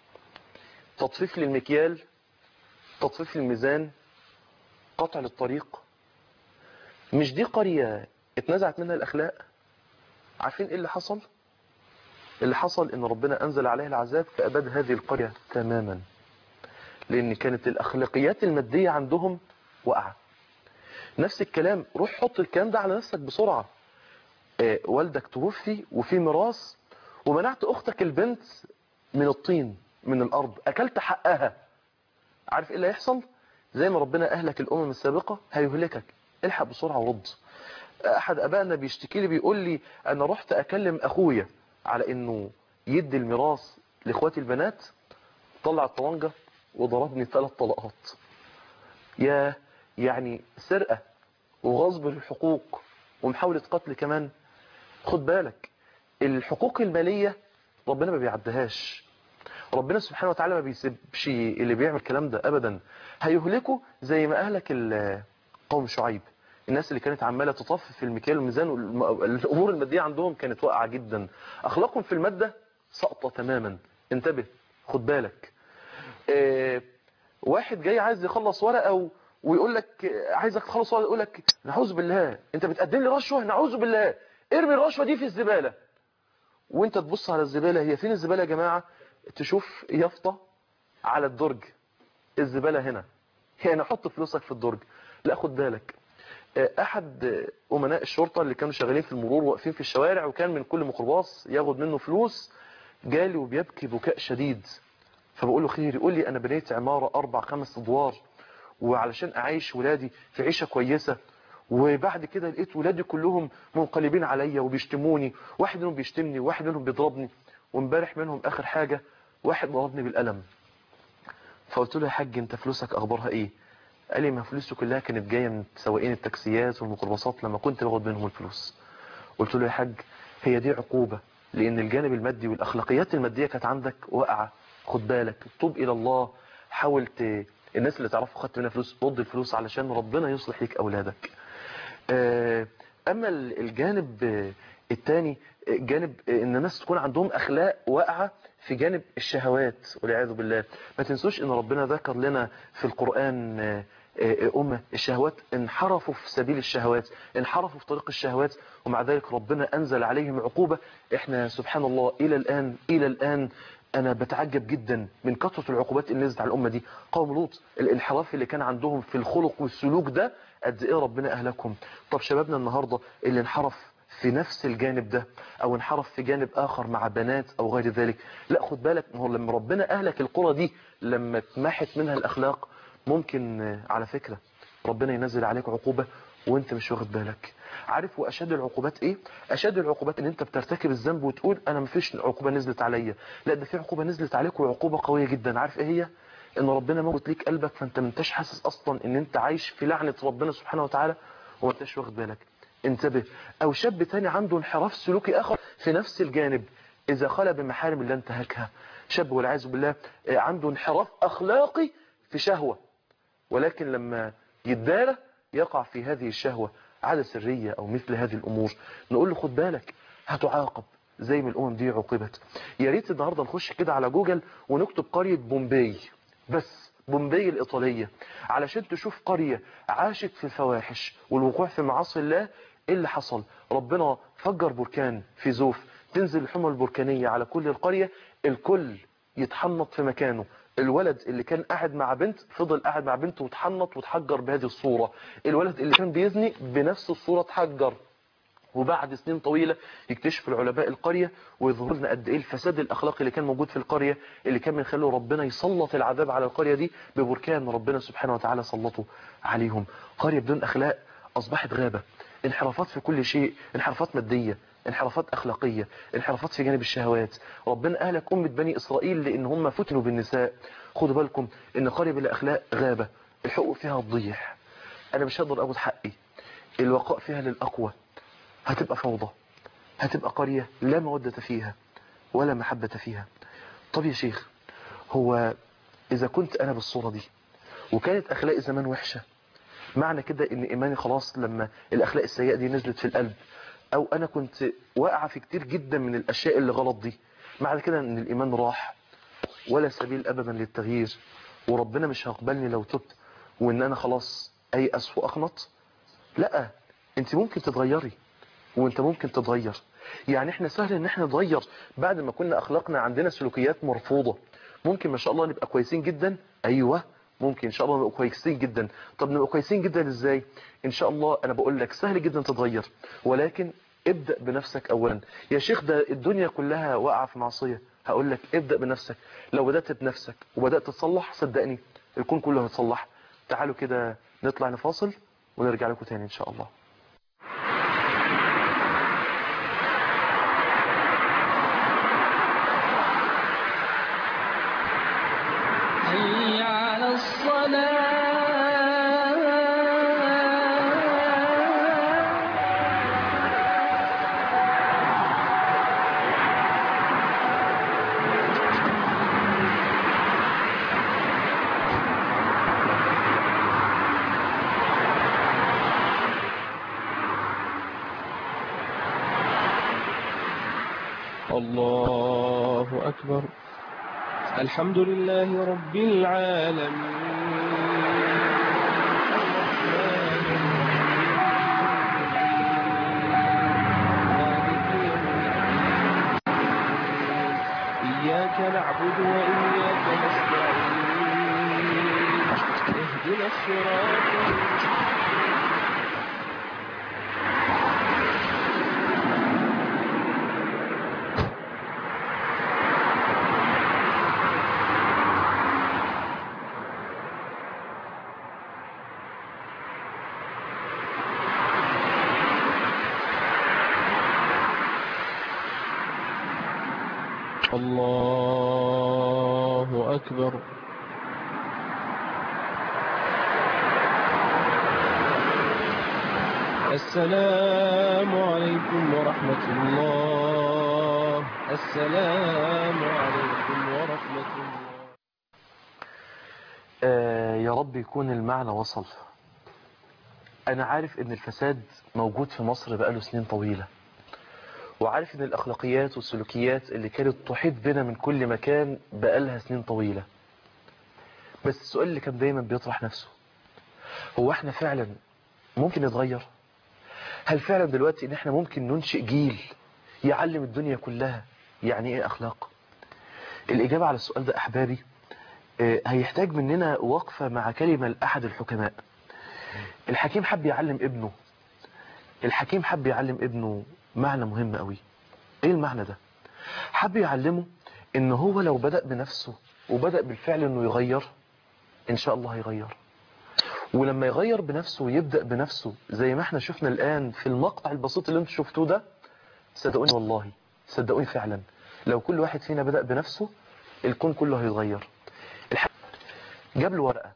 تطفيف للمكيال، تطفيف للميزان، قطع للطريق. مش دي قرية اتنزعت منها الأخلاق؟ عارفين إيه اللي حصل؟ اللي حصل ان ربنا انزل عليه العذاب فاباد هذه القرية تماما، لان كانت الاخلاقيات المادية عندهم واقعة. نفس الكلام، روح حط الكلام ده على نفسك بسرعة. والدك توفي وفي ميراث، ومنعت اختك البنت من الطين من الارض، اكلت حقها. عارف ايه اللي هيحصل؟ زي ما ربنا اهلك الامم السابقة هيهلكك. الحق بسرعة ورد. احد ابائنا بيشتكي لي بيقول لي انا رحت اكلم اخويا على انه يدي الميراث لاخواتي البنات، طلع الطلنجة وضربني 3 طلقات. يعني سرقة وغصب للحقوق ومحاولة قتل كمان. خد بالك، الحقوق المالية ربنا ما بيعدهاش. ربنا سبحانه وتعالى ما بيسيبش اللي بيعمل الكلام ده ابدا. هيهلكوا زي ما اهلك قوم شعيب. الناس اللي كانت عمالة تطفف في المكيال والميزان، والامور المادية عندهم كانت واقعة جدا، اخلاقهم في المادة سقطة تماما. انتبه، خد بالك. واحد جاي عايز يخلص ورقة ويقول لك عايزك تخلص ورقة، يقول لك نعوذ بالله انت بتقدم لي رشوة، نعوذ بالله، ارمي الرشوة دي في الزبالة. وانت تبص على الزبالة، هي فين الزبالة يا جماعة؟ تشوف يافطة على الدرج، الزبالة هنا، يعني حط فلوسك في الدرج. لا، خد بالك. احد امناء الشرطة اللي كانوا شغالين في المرور واقفين في الشوارع، وكان من كل ميكروباص ياخد منه فلوس، جالي وبيبكي بكاء شديد. فبقول له خير؟ يقول لي انا بنيت عمارة 4-5 ادوار، وعلشان اعيش ولادي في عيشة كويسة، وبعد كده لقيت ولادي كلهم منقلبين عليا وبيشتموني، واحد منهم بيشتمني وواحد منهم بيضربني، وامبارح منهم اخر حاجة واحد ضربني بالقلم. فقلت له يا حاج انت فلوسك اخبارها ايه؟ قال لي ما فلوسه كلها كانت جاية من سواقين التاكسيات والميكروباصات لما كنت باخد منهم الفلوس. قلت له يا حاج هي دي عقوبة، لان الجانب المادي والاخلاقيات المادية كانت عندك واقعة. خد بالك، توب الى الله، حاول الناس اللي تعرفوا خدت منها فلوس رد الفلوس علشان ربنا يصلح ليك اولادك. اما الجانب الثاني، جانب ان الناس تكون عندهم اخلاق واقعه في جانب الشهوات والعياذ بالله. ما تنسوش ان ربنا ذكر لنا في القرآن الشهوات، انحرفوا في سبيل الشهوات، انحرفوا في طريق الشهوات، ومع ذلك ربنا انزل عليهم عقوبة. احنا سبحان الله الى الان انا بتعجب جدا من كثرة العقوبات اللي نزلت على الامة دي. قوم لوط، الانحراف اللي كان عندهم في الخلق والسلوك ده قد ايه ربنا اهلكهم. طب شبابنا النهاردة اللي انحرف في نفس الجانب ده، او انحرف في جانب اخر مع بنات او غير ذلك، لا خد بالك، ما هو لما ربنا اهلك القرى دي لما اتمحت منها الاخلاق، ممكن على فكرة ربنا ينزل عليك عقوبة وانت مش واخد بالك. عارف واشد العقوبات ايه؟ اشد العقوبات ان انت بترتكب الذنب وتقول انا مفيش عقوبة نزلت عليا. لا، ده في عقوبة نزلت عليك، وعقوبة قوية جدا. عارف ايه هي؟ ان ربنا موت ليك قلبك، فانت منتش حاسس اصلا ان انت عايش في لعنة ربنا سبحانه وتعالى وانتش واخد بالك. انتبه. او شاب تاني عنده انحراف سلوكي اخر في نفس الجانب، اذا خلى بمحارم الله انتهكها. شاب والعياذ بالله عنده انحراف اخلاقي في شهوة، ولكن لما يتدارى يقع في هذه الشهوة عادة سرية او مثل هذه الامور، نقول له خد بالك هتعاقب زي ما الامم دي عوقبت. يا ريت النهارده نخش كده على جوجل ونكتب قرية بومباي، بس بومباي الإيطالية، علشان تشوف قرية عاشت في الفواحش والوقوع في معاصي الله. ايه اللي حصل؟ ربنا فجر بركان في زوف، تنزل الحمى البركانية على كل القرية، الكل يتحنط في مكانه. الولد اللي كان قاعد مع بنت فضل قاعد مع بنته وتحنط وتحجر بهذه الصورة. الولد اللي كان بيزني بنفس الصورة تحجر. وبعد سنين طويلة يكتشف العلماء القرية ويظهر لنا قد ايه الفساد الاخلاقي اللي كان موجود في القرية، اللي كان من خلاله ربنا يسلط العذاب على القرية دي ببركان ربنا سبحانه وتعالى سلطه عليهم. قرية بدون اخلاق اصبحت غابة. انحرافات في كل شيء، انحرافات مادية، انحرافات اخلاقية، انحرافات في جانب الشهوات. ربنا اهلك امة بني اسرائيل لان هم فتنوا بالنساء. خدوا بالكم ان قرية بلا اخلاق غابة، الحقوق فيها تضيع، انا مش هقدر اخد حقي، الوقاء فيها للاقوى، هتبقى فوضى، هتبقى قرية لا مودة فيها ولا محبة فيها. طب يا شيخ، هو إذا كنت أنا بالصورة دي وكانت أخلاقي زمان وحشة، معنى كده إن إيماني خلاص لما الأخلاق السيئة دي نزلت في القلب، أو أنا كنت واقع في كتير جدا من الأشياء اللي غلط دي، معنى كده إن الإيمان راح ولا سبيل أبدا للتغيير، وربنا مش هيقبلني لو تبت، وإن أنا خلاص أيأس وأقنط؟ لا، أنت ممكن تتغيري، وانت ممكن تتغير. يعني احنا سهل ان احنا نتغير بعد ما كنا اخلاقنا عندنا سلوكيات مرفوضة. ممكن ما شاء الله نبقى كويسين جدا. ايوه ممكن ان شاء الله نبقى كويسين جدا. طب نبقى كويسين جدا ازاي؟ ان شاء الله انا بقول لك سهل جدا تتغير، ولكن ابدأ بنفسك اولا. يا شيخ ده الدنيا كلها واقعة في معصية. هقول لك ابدأ بنفسك. لو بدأت بنفسك وبدأت تصلح صدقني الكون كله هيتصلح. تعالوا كده نطلع نفاصل ونرجع لكم تاني ان شاء الله. حي على الصلاة. الله أكبر. الحمد لله رب العالمين. إياك نعبد وإياك نستعين. اهدنا الصراط الله أكبر. السلام عليكم ورحمة الله. السلام عليكم ورحمة الله. يا رب يكون المعنى وصل. أنا عارف إن الفساد موجود في مصر بقاله سنين طويلة، وعارف إن الأخلاقيات والسلوكيات اللي كانت تحيط بنا من كل مكان بقالها سنين طويلة. بس السؤال اللي كان دايما بيطرح نفسه، هو احنا فعلا ممكن نتغير؟ هل فعلا دلوقتي إن احنا ممكن ننشئ جيل يعلم الدنيا كلها يعني إيه أخلاق؟ الإجابة على السؤال ده أحبابي هيحتاج مننا وقفة مع كلمة لأحد الحكماء. الحكيم حب يعلم ابنه. الحكيم حب يعلم ابنه معنى مهم قوي. ايه المعنى ده؟ حب يعلمه ان هو لو بدأ بنفسه وبدأ بالفعل انه يغير ان شاء الله هيغير. ولما يغير بنفسه ويبدأ بنفسه زي ما احنا شفنا الآن في المقطع البسيط اللي انتوا شفتوه ده، صدقوني والله صدقوني فعلا لو كل واحد فينا بدأ بنفسه الكون كله هيتغير. جاب له ورقة،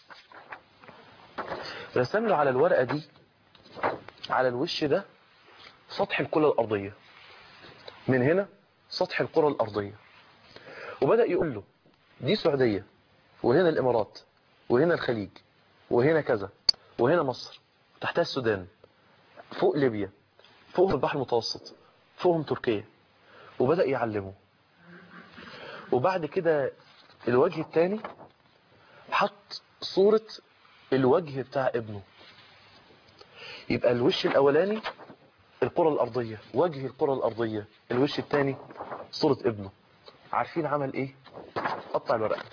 رسم له على الورقة دي على الوش ده سطح الكرة الأرضية، من هنا سطح الكرة الأرضية، وبدأ يقول له دي السعودية، وهنا الإمارات، وهنا الخليج، وهنا كذا، وهنا مصر، تحتها السودان، فوق ليبيا، فوقهم البحر المتوسط، فوقهم تركيا. وبدأ يعلمه. وبعد كده الوجه الثاني حط صورة الوجه بتاع ابنه. يبقى الوش الأولاني الكرة الأرضية، وجه الكرة الأرضية، الوش الثاني صورة ابنه. عارفين عمل ايه؟ قطع الورقة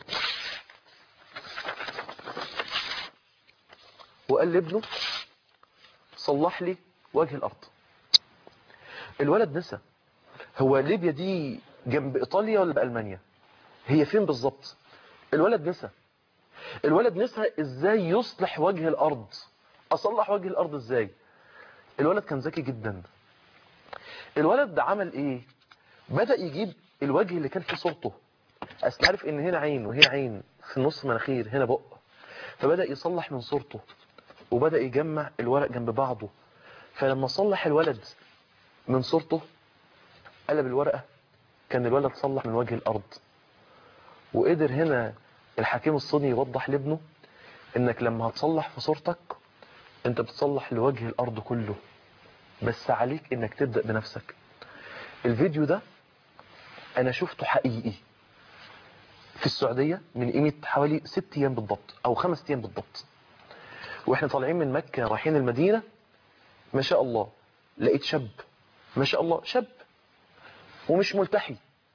وقال لابنه صلح لي وجه الأرض. الولد نسى هو ليبيا دي جنب إيطاليا ولا بألمانيا، هي فين بالظبط. الولد نسى. الولد نسى ازاي يصلح وجه الأرض. أصلح وجه الأرض ازاي؟ الولد كان ذكي جدا. الولد ده عمل ايه؟ بدأ يجيب الوجه اللي كان فيه صورته. عارف ان هنا عين وهنا عين، في النص مناخير، هنا بق. فبدأ يصلح من صورته وبدأ يجمع الورق جنب بعضه. فلما صلح الولد من صورته قلب الورقة، كان الولد صلح من وجه الأرض. وقدر هنا الحكيم الصيني يوضح لابنه انك لما هتصلح في صورتك انت بتصلح لوجه الأرض كله، بس عليك انك تبدأ بنفسك. الفيديو ده انا شفته حقيقي في السعودية من قيمة حوالي 6 ايام بالضبط او 5 ايام بالضبط، واحنا طالعين من مكة رايحين المدينة. ما شاء الله لقيت شاب ما شاء الله شاب ومش ملتحي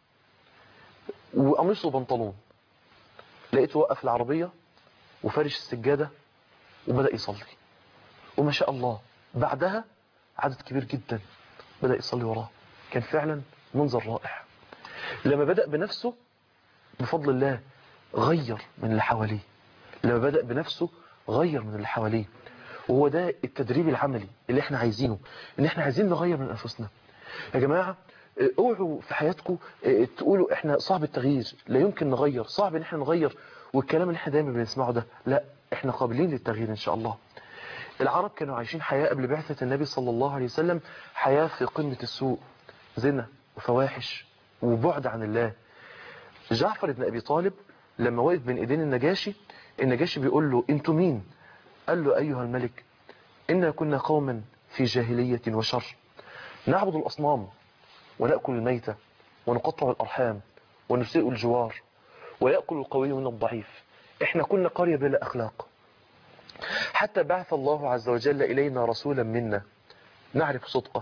وقميصه وبنطلون، لقيته وقف العربية وفارش السجادة وبدأ يصلي، وما شاء الله بعدها عدد كبير جدا بدأ يصلي وراه. كان فعلا منظر رائع. لما بدأ بنفسه بفضل الله غير من اللي حواليه، لما بدأ بنفسه غير من اللي حواليه. وهو ده التدريب العملي اللي احنا عايزينه، ان احنا عايزين نغير من انفسنا. يا جماعة اوعوا في حياتكم تقولوا احنا صعب التغيير، لا يمكن نغير، صعب ان احنا نغير، والكلام اللي احنا دايما بنسمعه ده. لا، احنا قابلين للتغيير ان شاء الله. العرب كانوا عايشين حياة قبل بعثة النبي صلى الله عليه وسلم، حياة في قمة السوء، زنا وفواحش وبعد عن الله. جعفر بن أبي طالب لما وقف بين ايدين النجاشي بيقول له انتوا مين؟ قال له ايها الملك، إنا كنا قوما في جاهلية وشر، نعبد الأصنام ونأكل الميتة ونقطع الأرحام ونسيء الجوار ويأكل القوي من الضعيف. احنا كنا قرية بلا أخلاق، حتى بعث الله عز وجل إلينا رسولا منا نعرف صدقه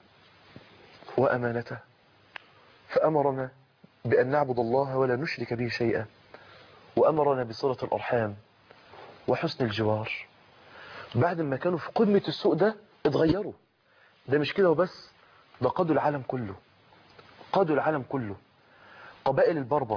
وأمانته، فأمرنا بأن نعبد الله ولا نشرك به شيئا، وأمرنا بصلة الأرحام وحسن الجوار. بعد ما كانوا في قمة السوء ده اتغيروا. ده مش كده وبس، ده قادوا العالم كله، قادوا العالم كله. قبائل البربر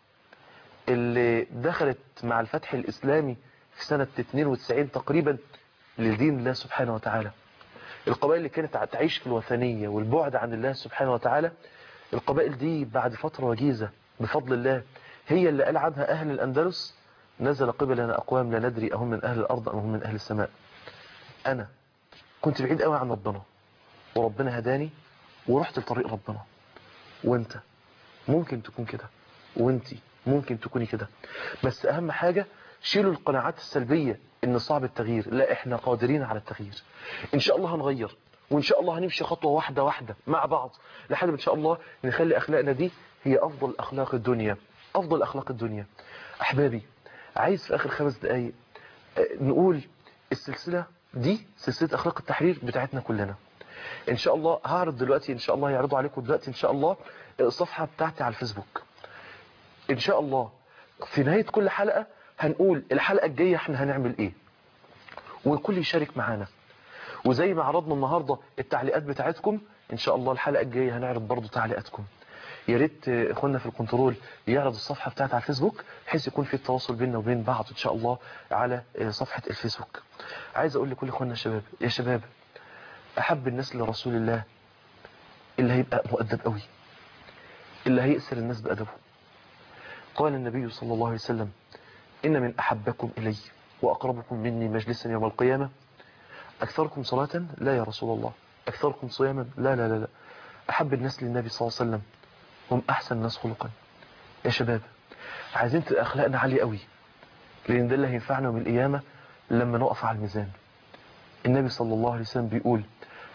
اللي دخلت مع الفتح الإسلامي في سنة 92 تقريبا لدين الله سبحانه وتعالى، القبائل اللي كانت تعيش في الوثنية والبعد عن الله سبحانه وتعالى، القبائل دي بعد فترة وجيزة بفضل الله هي اللي قال عنها أهل الأندلس نزل قبلنا أقوام لا ندري أهم من أهل الأرض أم هم من أهل السماء. أنا كنت بعيد قوي عن ربنا وربنا هداني ورحت لطريق ربنا، وانت ممكن تكون كده، وانتي ممكن تكوني كده. بس أهم حاجة شيلوا القناعات السلبية إن صعب التغيير. لا، إحنا قادرين على التغيير. إن شاء الله هنغير، وإن شاء الله هنمشي خطوة واحدة واحدة مع بعض لحد ما إن شاء الله نخلي أخلاقنا دي هي أفضل أخلاق الدنيا، أفضل أخلاق الدنيا. أحبابي، عايز في آخر 5 دقايق نقول السلسلة دي سلسلة أخلاق التحرير بتاعتنا كلنا. إن شاء الله هعرض دلوقتي، إن شاء الله هيعرضوا عليكم دلوقتي إن شاء الله الصفحة بتاعتي على الفيسبوك. إن شاء الله في نهاية كل حلقة هنقول الحلقة الجاية احنا هنعمل ايه، والكل يشارك معانا. وزي ما عرضنا النهاردة التعليقات بتاعتكم، ان شاء الله الحلقة الجاية هنعرض برضو تعليقاتكم. يا ريت اخواننا في الكنترول يعرض الصفحة بتاعتي على الفيسبوك بحيث يكون في التواصل بيننا وبين بعض ان شاء الله على صفحة الفيسبوك. عايز اقول لكل اخواننا الشباب، يا شباب احب الناس لرسول الله اللي هيبقى مؤدب قوي، اللي هيأسر الناس بأدبه. قال النبي صلى الله عليه وسلم إن من أحبكم إلي وأقربكم مني مجلسا يوم القيامة أكثركم صلاة. لا يا رسول الله. أكثركم صياما. لا لا لا لا. أحب الناس للنبي صلى الله عليه وسلم هم أحسن الناس خلقا. يا شباب عايزين أخلاقنا عالية قوي، لأن ده اللي هينفعنا يوم القيامة لما نقف على الميزان. النبي صلى الله عليه وسلم بيقول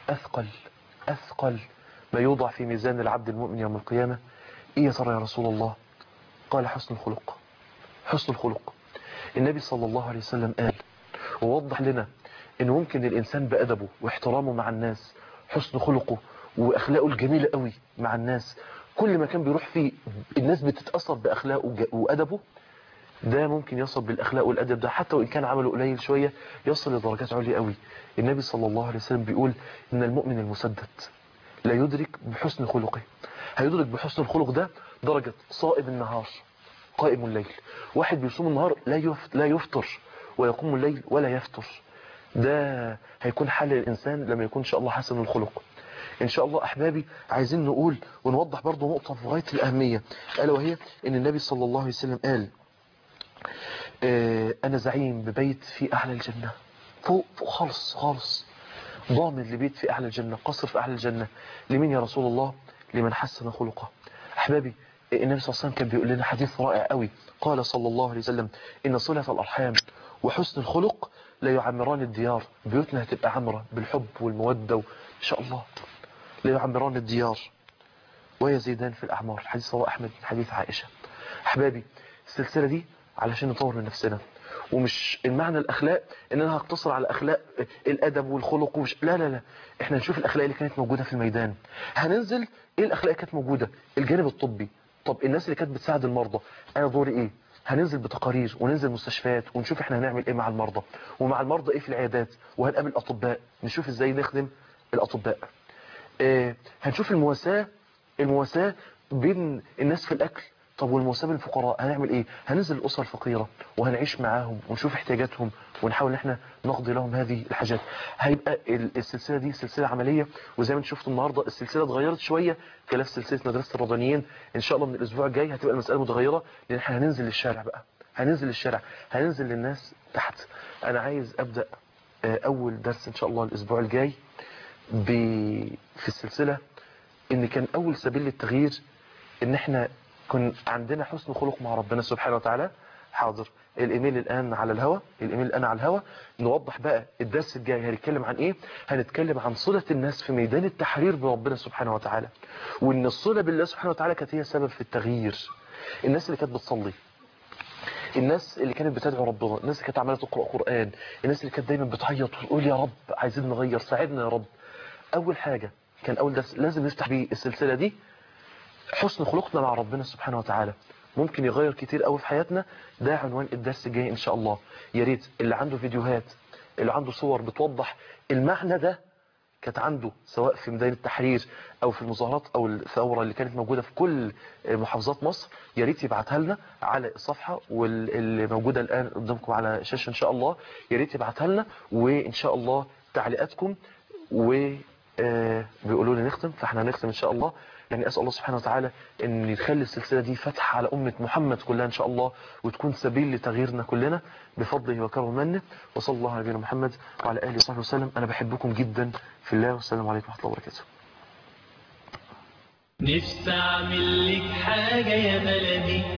أثقل ما يوضع في ميزان العبد المؤمن يوم القيامة إيه يا ترى يا رسول الله؟ قال حسن الخلق. حسن الخلق. النبي صلى الله عليه وسلم قال ووضح لنا إنه ممكن الإنسان بأدبه واحترامه مع الناس، حسن خلقه وأخلاقه الجميلة قوي مع الناس، كل ما كان بيروح فيه الناس بتتأثر بأخلاقه وأدبه، ده ممكن يصل بالأخلاق والأدب ده حتى وإن كان عمله قليل شوية يصل لدرجات عليا قوي. النبي صلى الله عليه وسلم بيقول إن المؤمن المسدد لا يدرك بحسن خلقه، هيدرك بحسن الخلق ده درجة صائم النهار قائم الليل. واحد بيصوم النهار لا يفطر ويقوم الليل ولا يفتر. ده هيكون حال الإنسان لما يكون إن شاء الله حسن الخلق. إن شاء الله أحبابي عايزين نقول ونوضح برضو نقطة في غاية الأهمية، ألا وهي إن النبي صلى الله عليه وسلم قال أنا زعيم ببيت في أعلى الجنة، فوق خالص، ضامن لبيت في أعلى الجنة، قصر في أعلى الجنة. لمن يا رسول الله؟ لمن حسن خلقه. أحبابي النبي صلى الله عليه وسلم كان بيقول لنا حديث رائع قوي، قال صلى الله عليه وسلم إن صلة الأرحام وحسن الخلق لا يعمران الديار. بيوتنا هتبقى عمرة بالحب والمودة إن شاء الله. لا يعمران الديار ويزيدان في الأعمار. حديث رواه أحمد، حديث عائشة. أحبابي السلسلة دي علشان نطور من نفسنا ومش المعنى الاخلاق ان انا هقتصر على اخلاق الادب والخلق ومش لا لا لا، احنا نشوف الاخلاق اللي كانت موجوده في الميدان. هننزل ايه الاخلاق اللي كانت موجوده، الجانب الطبي، طب الناس اللي كانت بتساعد المرضى انا دوري ايه، هننزل بتقارير وننزل مستشفيات ونشوف احنا هنعمل ايه مع المرضى، ومع المرضى ايه في العيادات، وهنقابل اطباء نشوف ازاي نخدم الاطباء. هنشوف المواساة بين الناس في الاكل، طب والمواساة بين الفقراء هنعمل ايه، هننزل الاسر الفقيرة وهنعيش معاهم ونشوف احتياجاتهم ونحاول ان احنا نقضي لهم هذه الحاجات. هيبقى السلسلة دي سلسلة عملية، وزي ما انت شفتوا النهاردة السلسلة اتغيرت شوية خلاف سلسلة مدرسة الربانيين. ان شاء الله من الاسبوع الجاي هتبقى المسألة متغيرة، لان احنا هننزل للشارع بقى، هننزل للشارع، هننزل للناس تحت. انا عايز ابدأ اول درس ان شاء الله الاسبوع الجاي في السلسلة، ان كان اول سبيل للتغيير ان احنا كن عندنا حسن خلق مع ربنا سبحانه وتعالى. حاضر، الايميل الان على الهوا، الايميل الان على الهوا. نوضح بقى الدرس الجاي هنتكلم عن ايه. هنتكلم عن صلة الناس في ميدان التحرير بربنا سبحانه وتعالى، وان الصلة بالله سبحانه وتعالى كانت هي سبب في التغيير. الناس اللي كانت بتصلي، الناس اللي كانت بتدعو ربنا، الناس اللي كانت عماله تقرأ قرآن، الناس اللي كانت دايما بتعيط وتقول يا رب عايزين نغير، ساعدنا يا رب. اول حاجة كان اول درس لازم نفتح بيه السلسلة دي، حسن خلقنا مع ربنا سبحانه وتعالى ممكن يغير كتير قوي في حياتنا. ده عنوان الدرس الجاي ان شاء الله. يا ريت اللي عنده فيديوهات، اللي عنده صور بتوضح المعنى ده كانت عنده، سواء في ميدان التحرير او في المظاهرات او الثوره اللي كانت موجوده في كل محافظات مصر، يا ريت يبعتها لنا على الصفحه واللي موجوده الان قدامكم على الشاشه ان شاء الله. يا ريت يبعتها لنا، وان شاء الله تعليقاتكم بيقولوا لي نختم، فاحنا هنختم ان شاء الله. يعني اسال الله سبحانه وتعالى ان يخلي السلسله دي فتحه على امه محمد كلها ان شاء الله، وتكون سبيل لتغييرنا كلنا بفضله وكرمه ومنه. وصلى الله على نبينا محمد وعلى اله وصحبه وسلم. انا بحبكم جدا في الله، والسلام عليكم ورحمه الله وبركاته. نفسي اعمل لك حاجة يا بلدي،